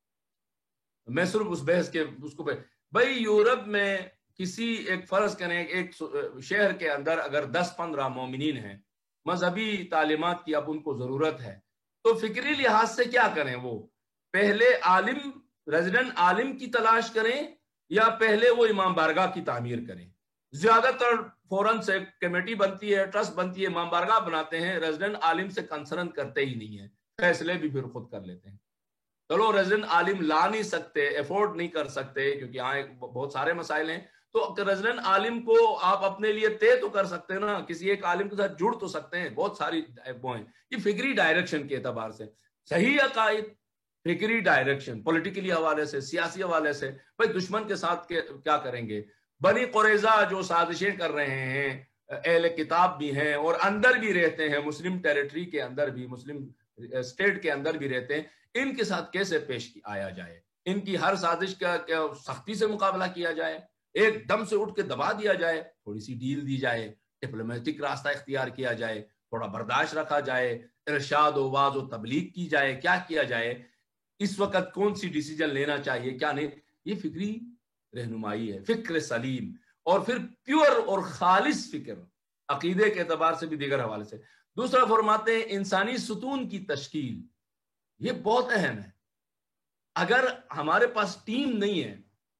[SPEAKER 1] میں صرف اس بحث کے اس کو بھائی یورپ میں کسی ایک فرض کریں ایک شہر کے اندر اگر دس پندرہ مومنین ہیں, مذہبی تعلیمات کی اب ان کو ضرورت ہے, تو فکری لحاظ سے کیا کریں؟ وہ پہلے عالم ریزیڈنٹ عالم کی تلاش کریں یا پہلے وہ امام بارگاہ کی تعمیر کریں؟ زیادہ تر فوراً سے کمیٹی بنتی ہے, ٹرسٹ بنتی ہے, امام بارگاہ بناتے ہیں, ریزیڈنٹ عالم سے کنسرن کرتے ہی نہیں ہیں, فیصلے بھی پھر خود کر لیتے ہیں. چلو ریزیڈنٹ عالم لا نہیں سکتے, افورڈ نہیں کر سکتے کیونکہ یہاں بہت سارے مسائل ہیں, تو ریزیڈنٹ عالم کو آپ اپنے لیے طے تو کر سکتے ہیں نا, کسی ایک عالم کے ساتھ جڑ تو سکتے ہیں, بہت ساری وہ ہیں. یہ فکری ڈائریکشن کے اعتبار سے صحیح عقائد, فکری ڈائریکشن, پولیٹیکلی حوالے سے, سیاسی حوالے سے, بھائی دشمن کے ساتھ کیا کریں گے؟ بنی قریظہ جو سازشیں کر رہے ہیں, اہل کتاب بھی ہیں اور اندر بھی رہتے ہیں, مسلم ٹیریٹری کے اندر بھی, مسلم اسٹیٹ کے اندر بھی رہتے ہیں, ان کے ساتھ کیسے پیش آیا جائے؟ ان کی ہر سازش کا کیا سختی سے مقابلہ کیا جائے، ایک دم سے اٹھ کے دبا دیا جائے، تھوڑی سی ڈیل دی جائے، ڈپلومیٹک راستہ اختیار کیا جائے، تھوڑا برداشت رکھا جائے، ارشاد و واعظ و تبلیغ کی جائے، کیا کیا جائے، اس وقت کون سی ڈیسیجن لینا چاہیے کیا نہیں، یہ فکری رہنمائی ہے، فکر سلیم، اور پھر پیور اور خالص فکر عقیدے کے اعتبار سے بھی دیگر حوالے سے۔ دوسرا فرماتے ہیں انسانی ستون کی تشکیل، یہ بہت اہم ہے۔ اگر ہمارے پاس ٹیم نہیں ہے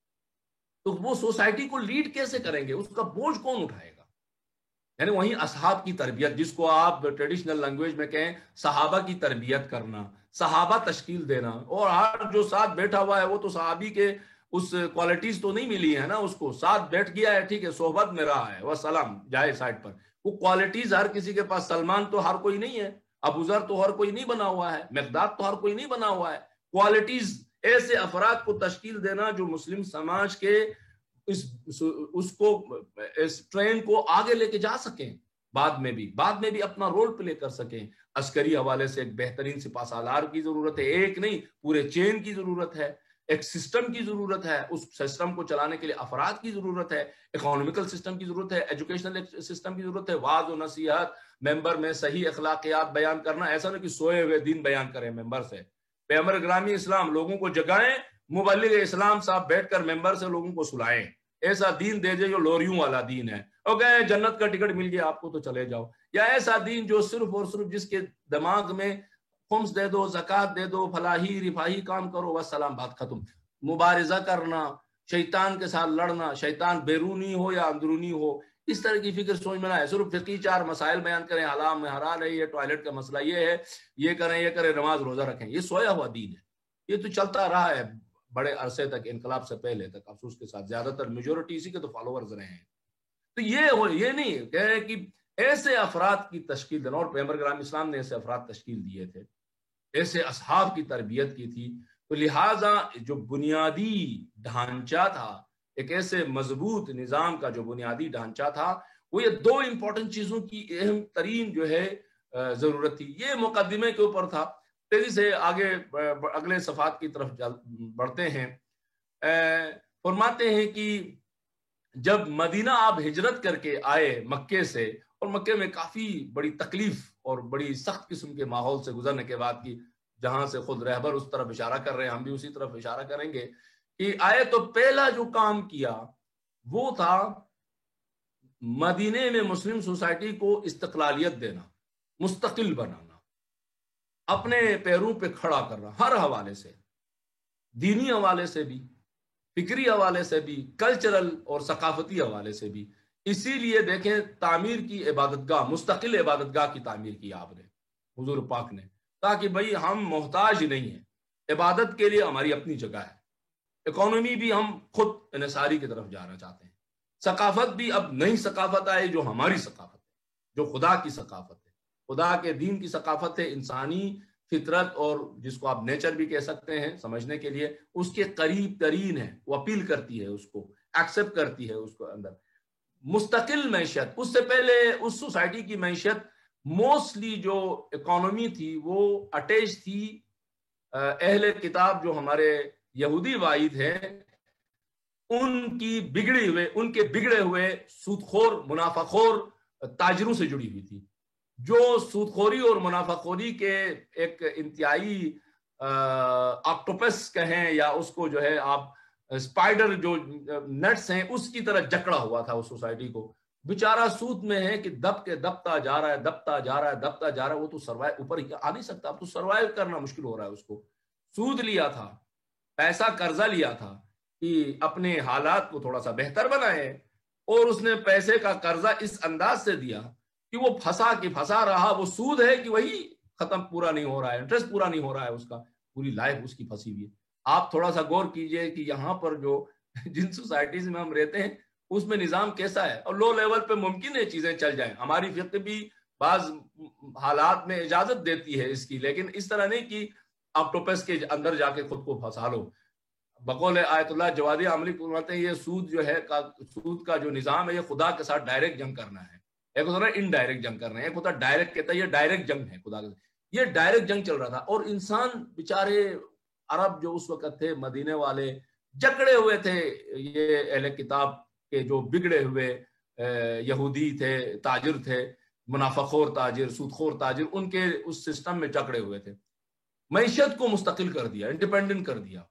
[SPEAKER 1] تو وہ سوسائٹی کو لیڈ کیسے کریں گے، اس کا بوجھ کون اٹھائے گا؟ یعنی وہیں اصحاب کی تربیت، جس کو آپ ٹریڈیشنل لینگویج میں کہیں صحابہ کی تربیت کرنا، صحابہ تشکیل دینا، اور ہر جو ساتھ بیٹھا ہوا ہے وہ تو صحابی کے اس کوالٹیز تو نہیں ملی ہے نا، اس کو ساتھ بیٹھ گیا ہے، ٹھیک ہے، صحبت میں رہا ہے، وسلام جائے سائڈ پر، وہ کوالٹیز ہر کسی کے پاس، سلمان تو ہر کوئی نہیں ہے، ابو ذر تو ہر کوئی نہیں بنا ہوا ہے، مقداد تو ہر کوئی نہیں بنا ہوا ہے، کوالٹیز ایسے افراد کو تشکیل دینا جو مسلم سماج کے اس اس کو اس ٹرین کو آگے لے کے جا سکیں، بعد میں بھی بعد میں بھی اپنا رول پلے کر سکیں۔ عسکری حوالے سے ایک بہترین سپہ سالار کی ضرورت ہے، ایک نہیں پورے چین کی ضرورت ہے، ایک سسٹم کی ضرورت ہے، اس سسٹم کو چلانے کے لیے افراد کی ضرورت ہے، اکانومیکل سسٹم کی ضرورت ہے، ایجوکیشنل سسٹم کی ضرورت ہے، واعظ و نصیحت، ممبر میں صحیح اخلاقیات بیان کرنا، ایسا نہیں کہ سوئے ہوئے دین بیان کریں ممبر سے، پیغمبر گرامی اسلام لوگوں کو جگائیں، مبلغ اسلام صاحب بیٹھ کر ممبر سے لوگوں کو سلائیں، ایسا دین دے جو لوریوں والا دین ہے، اور کہے جنت کا ٹکٹ مل گیا آپ کو تو چلے جاؤ، یا ایسا دین جو صرف اور صرف جس کے دماغ میں خمس دے دو، زکوٰۃ دے دو، فلاحی رفاہی کام کرو، والسلام، بات ختم۔ مبارزہ کرنا، شیطان کے ساتھ لڑنا، شیطان بیرونی ہو یا اندرونی ہو، اس طرح کی فکر سوچ میں نہ ہے، صرف فقہی چار مسائل بیان کریں، حلال میں حلال ہے، یہ ٹوائلٹ کا مسئلہ یہ ہے، یہ کریں یہ کریں، نماز روزہ رکھیں، یہ سویا ہوا دین ہے، یہ تو چلتا رہا ہے بڑے عرصے تک، انقلاب سے پہلے تک، افسوس کے ساتھ زیادہ تر میجورٹی اسی کے تو فالوورز رہے ہیں۔ تو یہ ہو یہ نہیں کہہ رہے کہ ایسے افراد کی تشکیل دینا، اور پیغمبر گرامی اسلام نے ایسے افراد تشکیل دیے تھے، ایسے اصحاب کی تربیت کی تھی، تو لہٰذا جو بنیادی ڈھانچہ تھا، ایک ایسے مضبوط نظام کا جو بنیادی ڈھانچہ تھا، وہ یہ دو امپورٹنٹ چیزوں کی اہم ترین جو ہے ضرورت تھی۔ یہ مقدمے کے اوپر تھا، تیزی سے آگے اگلے صفحات کی طرف بڑھتے ہیں۔ فرماتے ہیں کہ جب مدینہ آپ ہجرت کر کے آئے مکے سے، اور مکے میں کافی بڑی تکلیف اور بڑی سخت قسم کے ماحول سے گزرنے کے بعد کی، جہاں سے خود رہبر اس طرف اشارہ کر رہے ہیں، ہم بھی اسی طرف اشارہ کریں گے کہ آئے تو پہلا جو کام کیا وہ تھا مدینے میں مسلم سوسائٹی کو استقلالیت دینا، مستقل بنانا، اپنے پیروں پہ کھڑا کرنا، ہر حوالے سے، دینی حوالے سے بھی، فکری حوالے سے بھی، کلچرل اور ثقافتی حوالے سے بھی۔ اسی لیے دیکھیں تعمیر کی عبادت گاہ، مستقل عبادت گاہ کی تعمیر کی آپ نے، حضور پاک نے، تاکہ بھئی ہم محتاج نہیں ہیں، عبادت کے لیے ہماری اپنی جگہ ہے، اکانومی بھی ہم خود انحصاری کی طرف جانا چاہتے ہیں، ثقافت بھی اب نئی ثقافت آئے جو ہماری ثقافت ہے، جو خدا کی ثقافت ہے، خدا کے دین کی ثقافت ہے، انسانی فطرت، اور جس کو آپ نیچر بھی کہہ سکتے ہیں سمجھنے کے لیے، اس کے قریب ترین ہے، وہ اپیل کرتی ہے، اس کو ایکسپٹ کرتی ہے، اس کو اندر مستقل معیشت۔ اس سے پہلے اس سوسائٹی کی معیشت موسٹلی جو اکانومی تھی وہ اٹیچ تھی اہل کتاب جو ہمارے یہودی واحد ہیں ان کی بگڑی ہوئے ان کے بگڑے ہوئے سود خور منافع خور تاجروں سے جڑی ہوئی تھی، جو سود خوری اور منافع خوری کے ایک انتہائی آکٹوپس کہیں، یا اس کو جو ہے آپ اسپائڈر جو نٹس ہیں اس کی طرح جکڑا ہوا تھا اس سوسائٹی کو، بیچارہ سود میں ہے کہ دب کے دبتا جا رہا ہے دبتا جا رہا ہے دبتا جا رہا ہے، وہ تو سروائیو اوپر آ نہیں سکتا، اب تو سروائیو کرنا مشکل ہو رہا ہے، اس کو سود لیا تھا، پیسہ قرضہ لیا تھا کہ اپنے حالات کو تھوڑا سا بہتر بنائے، اور اس نے پیسے کا قرضہ اس انداز سے دیا کہ وہ پھنسا کہ پھنسا رہا، وہ سود ہے کہ وہی ختم پورا نہیں ہو رہا ہے، انٹرسٹ پورا نہیں ہو رہا ہے، اس کا پوری لائف اس کی پھنسی ہوئی ہے۔ آپ تھوڑا سا غور کیجئے کہ یہاں پر جو جن سوسائٹیز میں ہم رہتے ہیں اس میں نظام کیسا ہے، اور لو لیول پہ ممکن ہے چیزیں چل جائیں، ہماری فقہ بھی بعض حالات میں اجازت دیتی ہے اس کی، لیکن اس طرح نہیں کہ آکٹوپس کے اندر جا کے خود کو پھنسا لو۔ بقول آیت اللہ جوادی عملی فرماتے ہیں یہ سود جو ہے سود کا جو نظام ہے یہ خدا کے ساتھ ڈائریکٹ جنگ کرنا ہے، ایک ہوتا ہے ان ڈائریکٹ جنگ کرنا ہے، ایک ہوتا ہے ڈائریکٹ، کہتا ہے یہ ڈائریکٹ جنگ ہے خدا کے ساتھ، یہ ڈائریکٹ جنگ چل رہا تھا، اور انسان بیچارے عرب جو اس وقت تھے مدینے والے جکڑے ہوئے تھے یہ اہل کتاب کے جو بگڑے ہوئے یہودی تھے، تاجر تھے، منافع خور تاجر، سود خور تاجر، ان کے اس سسٹم میں جکڑے ہوئے تھے. معیشت کو مستقل کر دیا، انڈیپینڈنٹ کر دیا،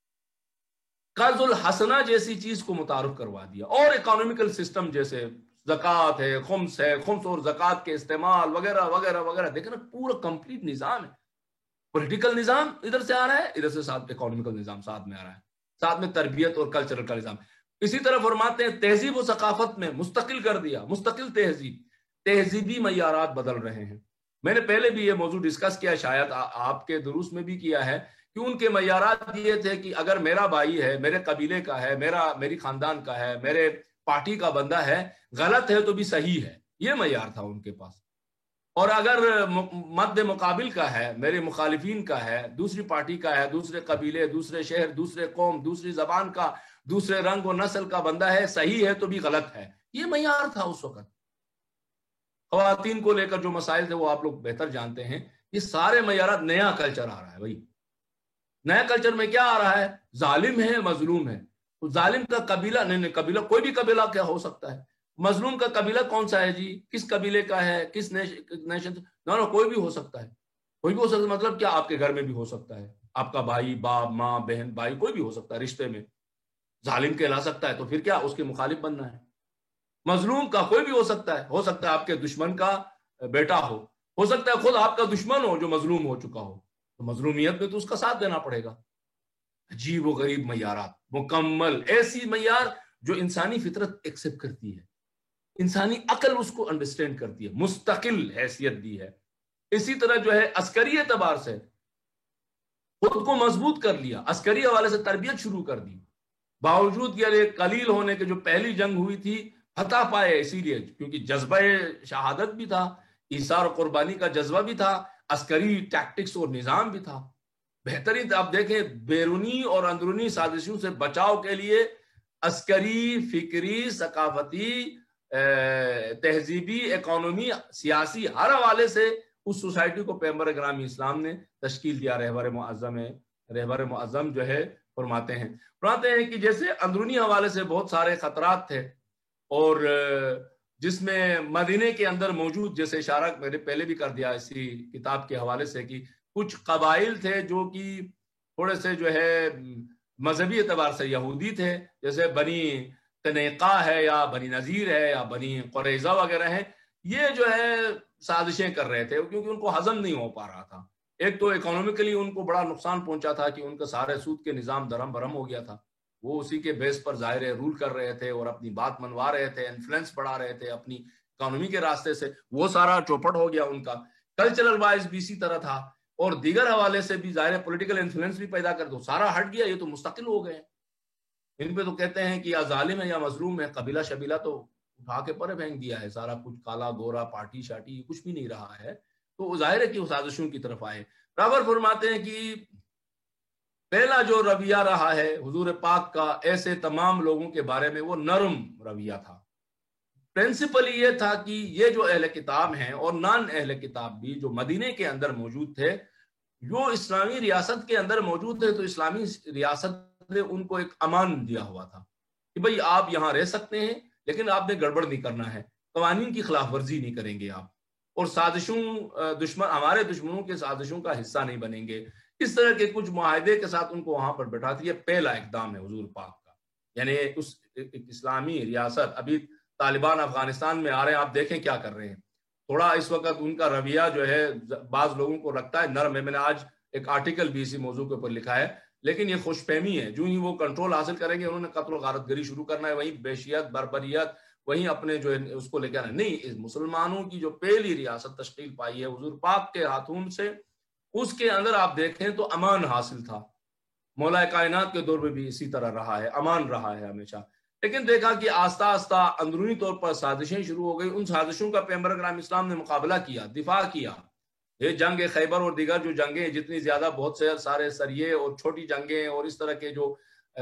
[SPEAKER 1] قرض الحسنہ جیسی چیز کو متعارف کروا دیا، اور اکانومیکل سسٹم جیسے زکوٰۃ ہے، خمس ہے، خمس اور زکوٰۃ کے استعمال وغیرہ وغیرہ وغیرہ. دیکھیں نا پورا کمپلیٹ نظام ہے. پولیٹیکل نظام ادھر سے آ رہا ہے، ادھر سے ساتھ اکانومیکل نظام ساتھ میں آ رہا ہے، ساتھ میں تربیت اور کلچرل کا نظام. اسی طرح فرماتے ہیں تہذیب و ثقافت میں مستقل کر دیا، مستقل تہذیب. تہذیبی معیارات بدل رہے ہیں. میں نے پہلے بھی یہ موضوع ڈسکس کیا، شاید آپ کے دروس میں بھی کیا ہے، کہ ان کے معیارات یہ تھے کہ اگر میرا بھائی ہے، میرے قبیلے کا ہے، میرا میری خاندان کا ہے، میرے پارٹی کا بندہ ہے، غلط ہے تو بھی صحیح ہے، یہ معیار تھا ان کے پاس. اور اگر مد مقابل کا ہے، میرے مخالفین کا ہے، دوسری پارٹی کا ہے، دوسرے قبیلے، دوسرے شہر، دوسرے قوم، دوسری زبان کا، دوسرے رنگ و نسل کا بندہ ہے، صحیح ہے تو بھی غلط ہے، یہ معیار تھا اس وقت. خواتین کو لے کر جو مسائل تھے وہ آپ لوگ بہتر جانتے ہیں. یہ سارے معیارات، نیا کلچر آ رہا ہے بھائی. نیا کلچر میں کیا آ رہا ہے؟ ظالم ہے، مظلوم ہے. تو ظالم کا قبیلہ نہیں نہیں قبیلہ کوئی بھی قبیلہ کیا ہو سکتا ہے. مظلوم کا قبیلہ کون سا ہے جی؟ کس قبیلے کا ہے، کس نیشن؟ نہ نہ کوئی بھی ہو سکتا ہے، کوئی بھی ہو سکتا ہے. مطلب کیا؟ آپ کے گھر میں بھی ہو سکتا ہے، آپ کا بھائی، باپ، ماں، بہن، بھائی، کوئی بھی ہو سکتا ہے رشتے میں. ظالم کہلا سکتا ہے تو پھر کیا اس کے مخالف بننا ہے. مظلوم کا کوئی بھی ہو سکتا ہے، ہو سکتا ہے آپ کے دشمن کا بیٹا ہو ہو سکتا ہے خود آپ کا دشمن ہو جو مظلوم ہو چکا ہو، تو مظلومیت میں تو اس کا ساتھ دینا پڑے گا. عجیب و غریب معیارات، مکمل ایسی معیار جو انسانی فطرت ایکسپٹ کرتی ہے، انسانی عقل اس کو انڈرسٹینڈ کرتی ہے، مستقل حیثیت دی ہے. اسی طرح جو ہے عسکری اعتبار سے خود کو مضبوط کر لیا، عسکری حوالے سے تربیت شروع کر دی. باوجود یہ قلیل ہونے کے جو پہلی جنگ ہوئی تھی فتح پائے، اسی لیے کیونکہ جذبہ شہادت بھی تھا، ایثار و قربانی کا جذبہ بھی تھا، عسکری ٹیکٹکس اور نظام بھی تھا. بہترین آپ دیکھیں بیرونی اور اندرونی سازشوں سے بچاؤ کے لیے عسکری، فکری، ثقافتی، تہذیبی، اکانومی، سیاسی ہر حوالے سے اس سوسائٹی کو پیغمبر گرامی اسلام نے تشکیل دیا. رہبر معظم ہے رہبر معظم جو ہے فرماتے ہیں فرماتے ہیں کہ جیسے اندرونی حوالے سے بہت سارے خطرات تھے، اور جس میں مدینے کے اندر موجود، جیسے اشارہ میں نے پہلے بھی کر دیا اسی کتاب کے حوالے سے، کہ کچھ قبائل تھے جو کہ تھوڑے سے جو ہے مذہبی اعتبار سے یہودی تھے، جیسے بنی قنیقہ ہے یا بنی نذیر ہے یا بنی قریظہ وغیرہ ہیں. یہ جو ہے سازشیں کر رہے تھے کیونکہ ان کو ہضم نہیں ہو پا رہا تھا. ایک تو اکانومیکلی ان کو بڑا نقصان پہنچا تھا کہ ان کا سارے سود کے نظام درہم برہم ہو گیا تھا. وہ اسی کے بیس پر ظاہر رول کر رہے تھے اور اپنی بات منوا رہے تھے، انفلوئنس بڑھا رہے تھے اپنی اکانومی کے راستے سے. وہ سارا چوپٹ ہو گیا ان کا. کلچرل وائز بھی اسی طرح تھا، اور دیگر حوالے سے بھی ظاہر پولیٹیکل انفلوئنس بھی پیدا کر دو، سارا ہٹ گیا. یہ تو مستقل ہو گئے. ان پہ تو کہتے ہیں کہ یا ظالم ہے یا مظلوم ہے، قبیلہ شبیلہ تو اٹھا کے پرے پھینک دیا ہے. سارا کچھ کالا گورا، پارٹی شارٹی کچھ بھی نہیں رہا ہے. تو ظاہر ہے کہ وہ سازشوں کی طرف آئے. راور فرماتے ہیں کہ پہلا جو رویہ رہا ہے حضور پاک کا ایسے تمام لوگوں کے بارے میں، وہ نرم رویہ تھا. پرنسپلی یہ تھا کہ یہ جو اہل کتاب ہیں اور نان اہل کتاب بھی جو مدینے کے اندر موجود تھے، جو اسلامی ریاست کے اندر موجود تھے، تو اسلامی ریاست نے ان کو ایک امان دیا ہوا تھا کہ بھئی آپ یہاں رہ سکتے ہیں، لیکن آپ نے گڑبڑ نہیں کرنا ہے، قوانین کی خلاف ورزی نہیں کریں گے آپ، اور سازشوں دشمن ہمارے دشمنوں کے سازشوں کا حصہ نہیں بنیں گے. اس طرح کے کچھ معاہدے کے ساتھ ان کو وہاں پر بٹھا دیا. پہلا اقدام ہے حضور پاک کا، یعنی اس اسلامی ریاست. ابھی طالبان افغانستان میں آ رہے ہیں، آپ دیکھیں کیا کر رہے ہیں. تھوڑا اس وقت ان کا رویہ جو ہے بعض لوگوں کو لگتا ہے نرم ہے. میں نے آج ایک آرٹیکل بھی اسی موضوع کے اوپر لکھا ہے، لیکن یہ خوش فہمی ہے. جو ہی وہ کنٹرول حاصل کریں گے، انہوں نے قتل و غارت گری شروع کرنا ہے، وہیں بیشیت، بربریت، وہیں اپنے جو ہے اس کو لے کر نہیں. اس مسلمانوں کی جو پہلی ریاست تشکیل پائی ہے حضور پاک کے ہاتھوں سے، اس کے اندر آپ دیکھیں تو امان حاصل تھا. مولا کائنات کے دور میں بھی اسی طرح رہا ہے، امان رہا ہے ہمیشہ. لیکن دیکھا کہ آہستہ آہستہ اندرونی طور پر سازشیں شروع ہو گئی. ان سازشوں کا پیغمبر کرام اسلام نے مقابلہ کیا، دفاع کیا. یہ جنگ خیبر اور دیگر جو جنگیں جتنی زیادہ، بہت سے سارے سریے اور چھوٹی جنگیں اور اس طرح کے جو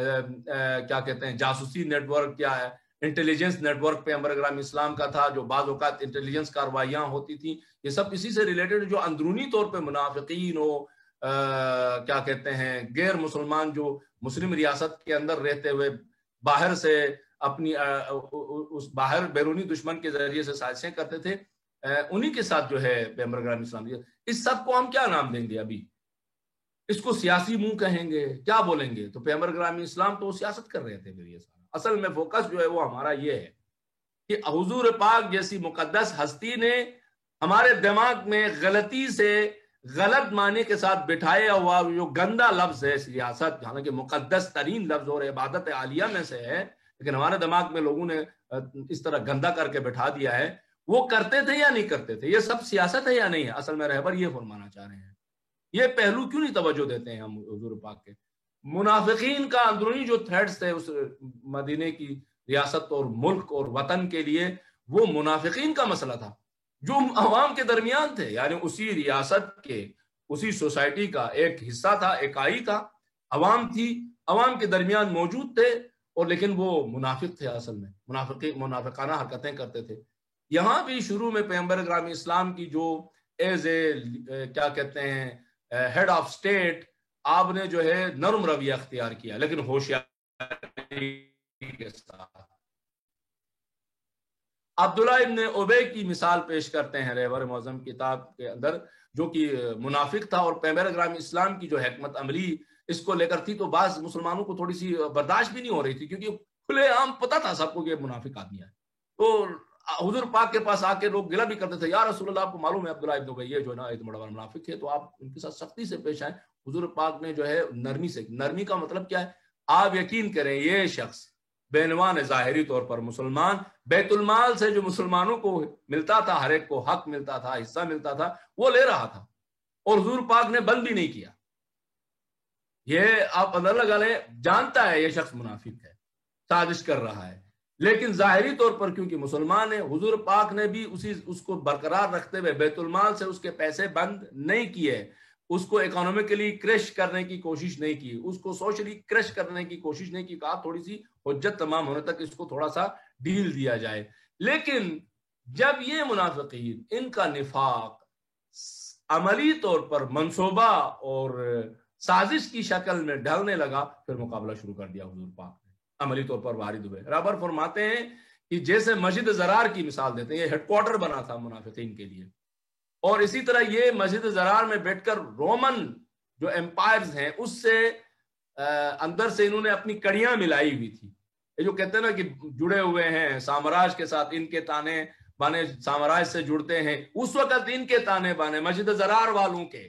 [SPEAKER 1] کیا کہتے ہیں جاسوسی نیٹ ورک، کیا ہے انٹیلیجنس نیٹ ورک پیغمبر کرام اسلام کا تھا، جو بعض اوقات انٹیلیجنس کاروائیاں ہوتی تھیں، یہ سب اسی سے ریلیٹڈ، جو اندرونی طور پہ منافقین ہو، کیا کہتے ہیں غیر مسلمان جو مسلم ریاست کے اندر رہتے ہوئے باہر سے اپنی اس باہر بیرونی دشمن کے ذریعے سے سازشیں کرتے تھے، انہی کے ساتھ جو ہے پیغمبر گرامی اسلام، اس سب کو ہم کیا نام دیں گے؟ ابھی اس کو سیاسی منہ کہیں گے، کیا بولیں گے؟ تو پیغمبر گرامی اسلام تو سیاست کر رہے تھے پھر یہ سارا۔ اصل میں فوکس جو ہے وہ ہمارا یہ ہے کہ حضور پاک جیسی مقدس ہستی نے ہمارے دماغ میں غلطی سے غلط معنی کے ساتھ بٹھایا ہوا جو گندا لفظ ہے سیاست، حالانکہ مقدس ترین لفظ اور عبادت عالیہ میں سے ہے، لیکن ہمارے دماغ میں لوگوں نے اس طرح گندا کر کے بٹھا دیا ہے۔ وہ کرتے تھے یا نہیں کرتے تھے؟ یہ سب سیاست ہے یا نہیں ہے؟ اصل میں رہبر یہ فرمانا چاہ رہے ہیں۔ یہ پہلو کیوں نہیں توجہ دیتے ہیں ہم حضور پاک کے؟ منافقین کا اندرونی جو تھریٹس تھے اس مدینے کی ریاست اور ملک اور وطن کے لیے، وہ منافقین کا مسئلہ تھا جو عوام کے درمیان تھے، یعنی اسی ریاست کے اسی سوسائٹی کا ایک حصہ تھا، اکائی تھا، عوام تھی، عوام کے درمیان موجود تھے، اور لیکن وہ منافق تھے، اصل میں منافقی منافقانہ حرکتیں کرتے تھے۔ یہاں بھی شروع میں پیغمبر گرامی اسلام کی جو ایز اے کیا کہتے ہیں ہیڈ آف اسٹیٹ، آپ نے جو ہے نرم رویہ اختیار کیا، لیکن ہوشیاری کے ساتھ۔ عبداللہ ابن ابی کی مثال پیش کرتے ہیں رہبر معظم کتاب کے اندر، جو کہ منافق تھا، اور پیغمبر گرامی اسلام کی جو حکمت عملی اس کو لے کر تھی، تو بعض مسلمانوں کو تھوڑی سی برداشت بھی نہیں ہو رہی تھی، کیونکہ کھلے عام پتہ تھا سب کو کہ منافق آدمی ہے۔ تو حضور پاک کے پاس آ کے لوگ گلہ بھی کرتے تھے، یا رسول اللہ آپ کو معلوم ہے عبداللہ ابن ابی یہ جو ہے نا ایک بڑا بڑا منافق ہے، تو آپ ان کے ساتھ سختی سے پیش آئیں۔ حضور پاک نے جو ہے نرمی سے، نرمی کا مطلب کیا ہے؟ آپ یقین کریں یہ شخص بینوان ظاہری طور پر مسلمان، بیت المال سے جو مسلمانوں کو ملتا تھا، ہر ایک کو حق ملتا تھا، حصہ ملتا تھا، وہ لے رہا تھا، اور حضور پاک نے بند بھی نہیں کیا۔ یہ آپ اندر لگا لیں، جانتا ہے یہ شخص منافق ہے، سازش کر رہا ہے، لیکن ظاہری طور پر کیونکہ مسلمان ہے، حضور پاک نے بھی اسی اس کو برقرار رکھتے ہوئے بیت المال سے اس کے پیسے بند نہیں کیے، اس کو اکانومیکلی کرش کرنے کی کوشش نہیں کی، اس کو سوشلی کرش کرنے کی کوشش نہیں کی، کہا تھوڑی سی حجت تمام ہونے تک اس کو تھوڑا سا ڈیل دیا جائے۔ لیکن جب یہ منافقین، ان کا نفاق عملی طور پر منصوبہ اور سازش کی شکل میں ڈھلنے لگا، پھر مقابلہ شروع کر دیا حضور پاک نے، عملی طور پر وارد ہوئے۔ رابر فرماتے ہیں کہ جیسے مسجد زرار کی مثال دیتے ہیں، یہ ہیڈ کوارٹر بنا تھا منافقین کے لیے، اور اسی طرح یہ مسجد زرار میں بیٹھ کر رومن جو امپائرز ہیں اس سے اندر سے انہوں نے اپنی کڑیاں ملائی ہوئی تھی۔ یہ جو کہتے ہیں نا کہ جڑے ہوئے ہیں سامراج کے ساتھ، ان کے تانے بانے سامراج سے جڑتے ہیں، اس وقت ان کے تانے بانے مسجد زرار والوں کے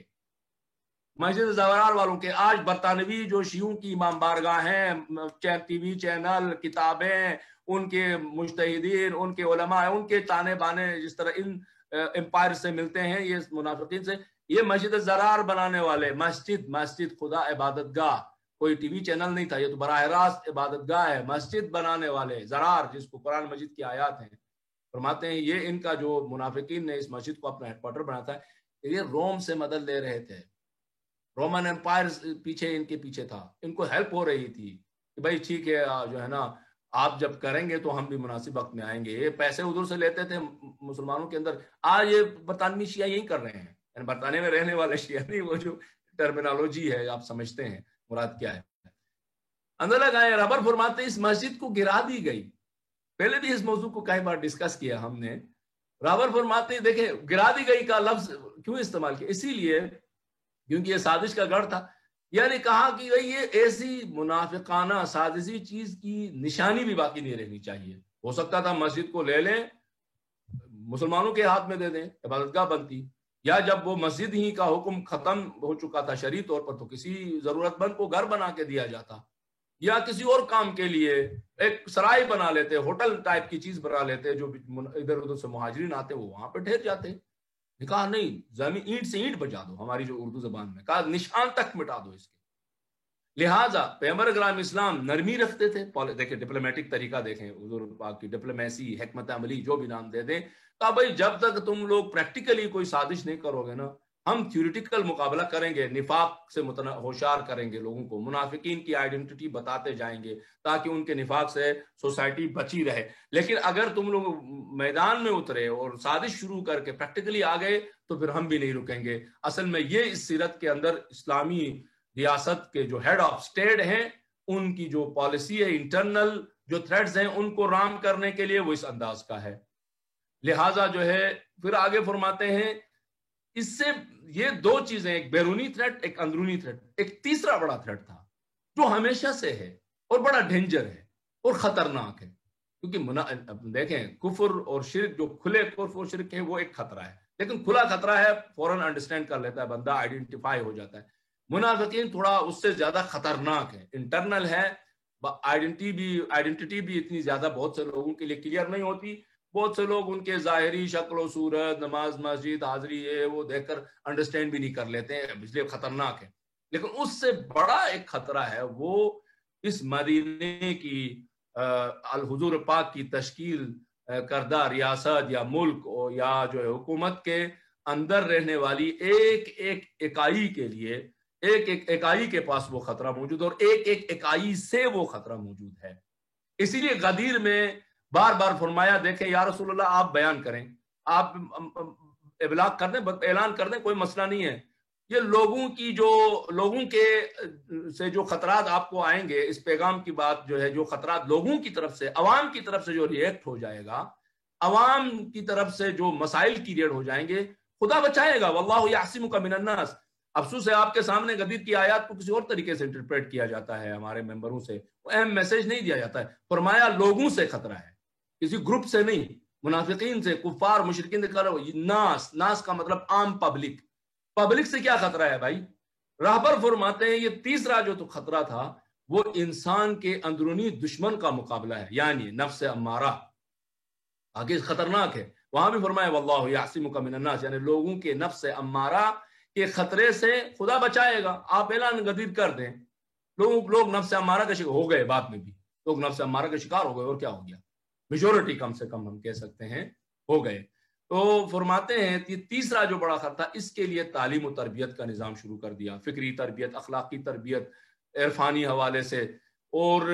[SPEAKER 1] مسجد زرار والوں کے آج برطانوی جو شیعوں کی امام بارگاہ ہیں، ٹی وی چینل، کتابیں، ان کے مجتہدین، ان کے علماء، ان کے تانے بانے جس طرح ان امپائر سے ملتے ہیں، یہ منافقین سے، یہ مسجد زرار بنانے والے، مسجد مسجد خدا عبادت گاہ، کوئی ٹی وی چینل نہیں تھا، یہ تو براہ راست عبادت گاہ ہے۔ مسجد بنانے والے زرار، جس کو قرآن مجید کی آیات ہیں، فرماتے ہیں یہ ان کا جو منافقین نے اس مسجد کو اپنا ہیڈ کوارٹر بناتا ہے، یہ روم سے مدد لے رہے تھے، رومن امپائر پیچھے ان کے پیچھے تھا، ان کو ہیلپ ہو رہی تھی کہ بھائی ٹھیک ہے جو ہے نا آپ جب کریں گے تو ہم بھی مناسب وقت میں آئیں گے۔ یہ پیسے ادھر سے لیتے تھے مسلمانوں کے اندر۔ آج یہ برطانوی شیعہ یہی کر رہے ہیں، یعنی برطانیہ میں رہنے والے شیعہ نہیں، وہ جو ٹرمینالوجی ہے آپ سمجھتے ہیں مراد کیا ہے۔ اندر لگائے ربر فرماتے ہیں اس مسجد کو گرا دی گئی، پہلے بھی اس موضوع کو کئی بار ڈسکس کیا ہم نے۔ رابر فرماتے ہیں دیکھیں گرا دی گئی کا لفظ کیوں استعمال کیا؟ اسی لیے کیونکہ یہ سازش کا گڑھ تھا، یعنی کہا کہ یہ ایسی منافقانہ سازشی چیز کی نشانی بھی باقی نہیں رہنی چاہیے۔ ہو سکتا تھا مسجد کو لے لیں، مسلمانوں کے ہاتھ میں دے دیں، عبادت گاہ بنتی، یا جب وہ مسجد ہی کا حکم ختم ہو چکا تھا شرعی طور پر تو کسی ضرورت مند کو گھر بنا کے دیا جاتا، یا کسی اور کام کے لیے ایک سرائے بنا لیتے، ہوٹل ٹائپ کی چیز بنا لیتے، جو ادھر ادھر سے مہاجرین آتے وہ وہاں پہ ٹھہر جاتے۔ کہا نہیں، زمین اینٹ سے اینٹ بجا دو، ہماری جو اردو زبان میں کہا نشان تک مٹا دو اس کے۔ لہٰذا پیغمبر گرامی اسلام نرمی رکھتے تھے، دیکھیں ڈپلومیٹک طریقہ دیکھیں حضور پاک کی، ڈپلومیسی، حکمت عملی، جو بھی نام دے دیں، کہا بھائی جب تک تم لوگ پریکٹیکلی کوئی سازش نہیں کرو گے نا، ہم تھیوریٹیکل مقابلہ کریں گے، نفاق سے ہوشیار کریں گے لوگوں کو، منافقین کی آئیڈینٹی بتاتے جائیں گے تاکہ ان کے نفاق سے سوسائٹی بچی رہے. لیکن اگر تم لوگ میدان میں اترے اور سازش شروع کر کے پریکٹیکلی آ گئے تو پھر ہم بھی نہیں رکیں گے. اصل میں یہ اس سیرت کے اندر اسلامی ریاست کے جو ہیڈ آف اسٹیٹ ہیں ان کی جو پالیسی ہے، انٹرنل جو تھریٹس ہیں ان کو رام کرنے کے لیے وہ اس انداز کا ہے. لہٰذا جو ہے پھر آگے فرماتے ہیں اس سے یہ دو چیزیں، ایک بیرونی تھریٹ، ایک اندرونی تھریٹ. ایک تیسرا بڑا تھریٹ تھا جو ہمیشہ سے ہے اور بڑا ڈینجر ہے اور خطرناک ہے، کیونکہ منا... دیکھیں کفر اور شرک، جو کھلے کفر اور شرک ہیں وہ ایک خطرہ ہے، لیکن کھلا خطرہ ہے فوراً انڈرسٹینڈ کر لیتا ہے بندہ، آئیڈینٹیفائی ہو جاتا ہے. منافقین تھوڑا اس سے زیادہ خطرناک ہے، انٹرنل ہے، آئیڈینٹی بھی آئیڈینٹی بھی اتنی زیادہ بہت سے لوگوں کے لیے کلیئر نہیں ہوتی. بہت سے لوگ ان کے ظاہری شکل و صورت، نماز مسجد حاضری ہے وہ دیکھ کر انڈرسٹینڈ بھی نہیں کر لیتے ہیں، اس لیے خطرناک ہے. لیکن اس سے بڑا ایک خطرہ ہے وہ اس مدینے کی الحضور پاک کی تشکیل کردہ ریاست یا ملک یا جو ہے حکومت کے اندر رہنے والی ایک ایک اکائی کے لیے، ایک ایک اکائی کے پاس وہ خطرہ موجود ہے اور ایک ایک اکائی سے وہ خطرہ موجود ہے. اسی لیے غدیر میں بار بار فرمایا، دیکھیں یا رسول اللہ آپ بیان کریں، آپ ابلاغ کر دیں، اعلان کر دیں، کوئی مسئلہ نہیں ہے. یہ لوگوں کی جو لوگوں کے سے جو خطرات آپ کو آئیں گے، اس پیغام کی بات جو ہے، جو خطرات لوگوں کی طرف سے، عوام کی طرف سے جو ریئیکٹ ہو جائے گا، عوام کی طرف سے جو مسائل کریٹ ہو جائیں گے، خدا بچائے گا. واللہ یعصمک من الناس. افسوس ہے آپ کے سامنے غدیر کی آیات کو کسی اور طریقے سے انٹرپریٹ کیا جاتا ہے ہمارے ممبروں سے، وہ اہم میسج نہیں دیا جاتا ہے. فرمایا لوگوں سے خطرہ ہے، کسی گروپ سے نہیں، منافقین سے، کفار مشرکین سے. ناس ناس کا مطلب عام پبلک. پبلک سے کیا خطرہ ہے بھائی؟ راہبر فرماتے ہیں یہ تیسرا جو تو خطرہ تھا وہ انسان کے اندرونی دشمن کا مقابلہ ہے، یعنی نفس امارہ. آگے خطرناک ہے، وہاں بھی فرمایا واللہ یعصمک من الناس، یعنی لوگوں کے نفس امارہ کے خطرے سے خدا بچائے گا. آپ اعلان غدیر کر دیں، لوگ لوگ نفس امارہ کا شکار ہو گئے، بعد میں بھی لوگ نفس امارہ کا شکار ہو گئے، اور کیا ہو گیا؟ میجورٹی کم سے کم ہم کہہ سکتے ہیں ہو گئے. تو فرماتے ہیں تیسرا جو بڑا خطرہ، اس کے لیے تعلیم و تربیت کا نظام شروع کر دیا، فکری تربیت، اخلاقی تربیت، عرفانی حوالے سے، اور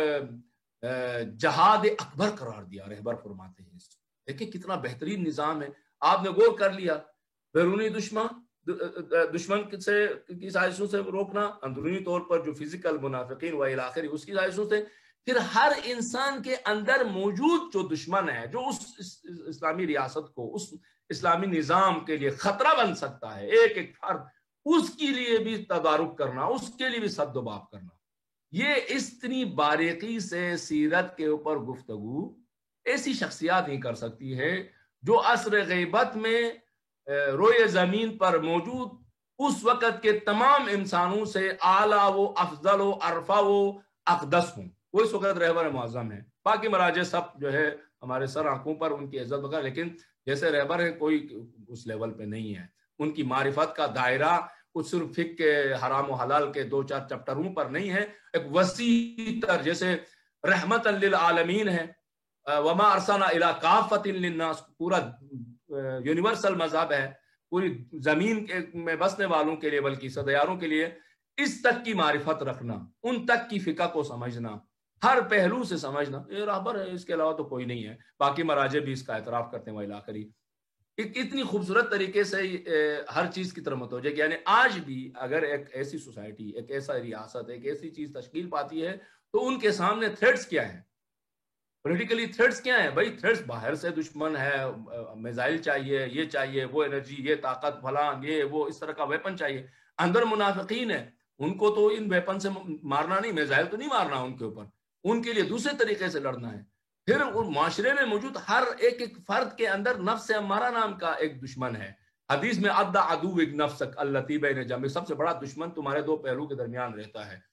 [SPEAKER 1] جہاد اکبر قرار دیا. رہبر فرماتے ہیں دیکھیں کتنا بہترین نظام ہے. آپ نے غور کر لیا، بیرونی دشمن دشمن سے کی سازشوں سے روکنا، اندرونی طور پر جو فزیکل منافقین و الاخر اس کی سازشوں سے، پھر ہر انسان کے اندر موجود جو دشمن ہے، جو اس اسلامی ریاست کو، اس اسلامی نظام کے لیے خطرہ بن سکتا ہے، ایک ایک فرد، اس کے لیے بھی تدارک کرنا، اس کے لیے بھی سد و باب کرنا. یہ اتنی باریکی سے سیرت کے اوپر گفتگو ایسی شخصیات ہی کر سکتی ہے جو عصر غیبت میں روئے زمین پر موجود اس وقت کے تمام انسانوں سے اعلیٰ و افضل و ارفع و اقدس ہوں. وہ اس وقت رہبر معظم ہے. باقی مراجع سب جو ہے ہمارے سر آنکھوں پر ان کی عزت وغیرہ، لیکن جیسے رہبر ہے کوئی اس لیول پہ نہیں ہے. ان کی معرفت کا دائرہ کچھ صرف فقہ کے حرام و حلال کے دو چار چپٹروں پر نہیں ہے، ایک وسیع تر، جیسے رحمت للعالمین ہے، وما ارسلنا الی کافۃ للناس، پورا یونیورسل مذہب ہے پوری زمین کے میں بسنے والوں کے لیے، بلکہ سدیاروں کے لیے. اس تک کی معرفت رکھنا، ان تک کی فقہ کو سمجھنا، ہر پہلو سے سمجھنا، یہ رہبر ہے، اس کے علاوہ تو کوئی نہیں ہے. باقی مراجع بھی اس کا اعتراف کرتے ہیں. وإلى آخری ایک اتنی خوبصورت طریقے سے ہر چیز کی طرف متوجہ، یعنی آج بھی اگر ایک ایسی سوسائٹی، ایک ایسا ریاست، ایک ایسی چیز تشکیل پاتی ہے تو ان کے سامنے تھریٹس کیا ہیں، پولیٹیکلی تھریٹس کیا ہیں بھائی؟ تھریٹس باہر سے دشمن ہے، میزائل چاہیے، یہ چاہیے، وہ انرجی، یہ طاقت، فلان، یہ وہ، اس طرح کا ویپن چاہیے. اندر منافقین ہے، ان کو تو ان ویپن سے مارنا نہیں، میزائل تو نہیں مارنا ان کے اوپر، ان کے لیے دوسرے طریقے سے لڑنا ہے. پھر معاشرے میں موجود ہر ایک ایک فرد کے اندر نفس امارہ نام کا ایک دشمن ہے. حدیث میں عد عدوک نفسک التی بین جنبک، سب سے بڑا دشمن تمہارے دو پہلو کے درمیان رہتا ہے،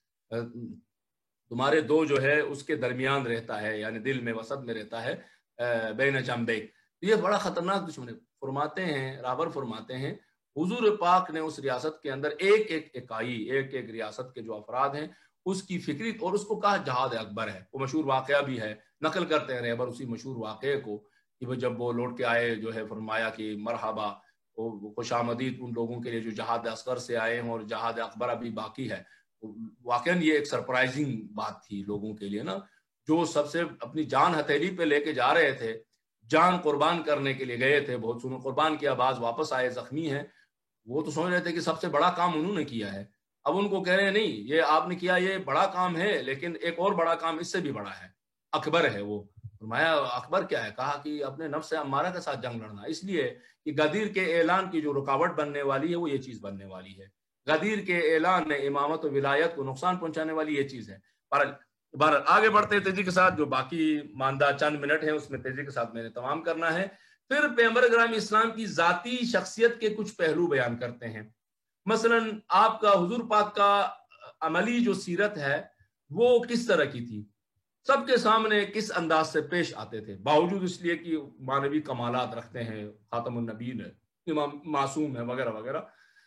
[SPEAKER 1] تمہارے دو جو ہے اس کے درمیان رہتا ہے، یعنی دل میں، وسط میں رہتا ہے، بین جنبک. یہ بڑا خطرناک دشمن ہے. فرماتے ہیں رابر فرماتے ہیں حضور پاک نے اس ریاست کے اندر ایک ایک اکائی، ایک ایک ریاست کے جو افراد ہیں اس کی فکری، اور اس کو کہا جہاد اکبر ہے. وہ مشہور واقعہ بھی ہے، نقل کرتے ہیں رہبر اسی مشہور واقعے کو کہ وہ جب وہ لوٹ کے آئے جو ہے فرمایا کہ مرحبا، خوش آمدید ان لوگوں کے لیے جو جہاد اصغر سے آئے ہیں اور جہاد اکبر ابھی باقی ہے. واقعا یہ ایک سرپرائزنگ بات تھی لوگوں کے لیے نا, جو سب سے اپنی جان ہتھیلی پہ لے کے جا رہے تھے, جان قربان کرنے کے لیے گئے تھے, بہت سنو قربان کیا, بعض واپس آئے زخمی ہیں, وہ تو سمجھ رہے تھے کہ سب سے بڑا کام انہوں نے کیا ہے. اب ان کو کہہ رہے ہیں نہیں, یہ آپ نے کیا یہ بڑا کام ہے, لیکن ایک اور بڑا کام اس سے بھی بڑا ہے, اکبر ہے. وہ فرمایا اکبر کیا ہے؟ کہا کہ اپنے نفس امارہ کے ساتھ جنگ لڑنا, اس لیے کہ غدیر کے اعلان کی جو رکاوٹ بننے والی ہے وہ یہ چیز بننے والی ہے. غدیر کے اعلان نے امامت و ولایت کو نقصان پہنچانے والی یہ چیز ہے. بہر آگے بڑھتے ہیں تیزی کے ساتھ, جو باقی ماندہ چند منٹ ہیں اس میں تیزی کے ساتھ میں نے تمام کرنا ہے. پھر پیغمبر گرامی اسلام کی ذاتی شخصیت کے کچھ پہلو بیان کرتے ہیں. مثلا آپ کا حضور پاک کا عملی جو سیرت ہے وہ کس طرح کی تھی, سب کے سامنے کس انداز سے پیش آتے تھے, باوجود اس لیے کہ مانوی کمالات رکھتے ہیں, خاتم النبیین ہے, امام معصوم ہے وغیرہ وغیرہ.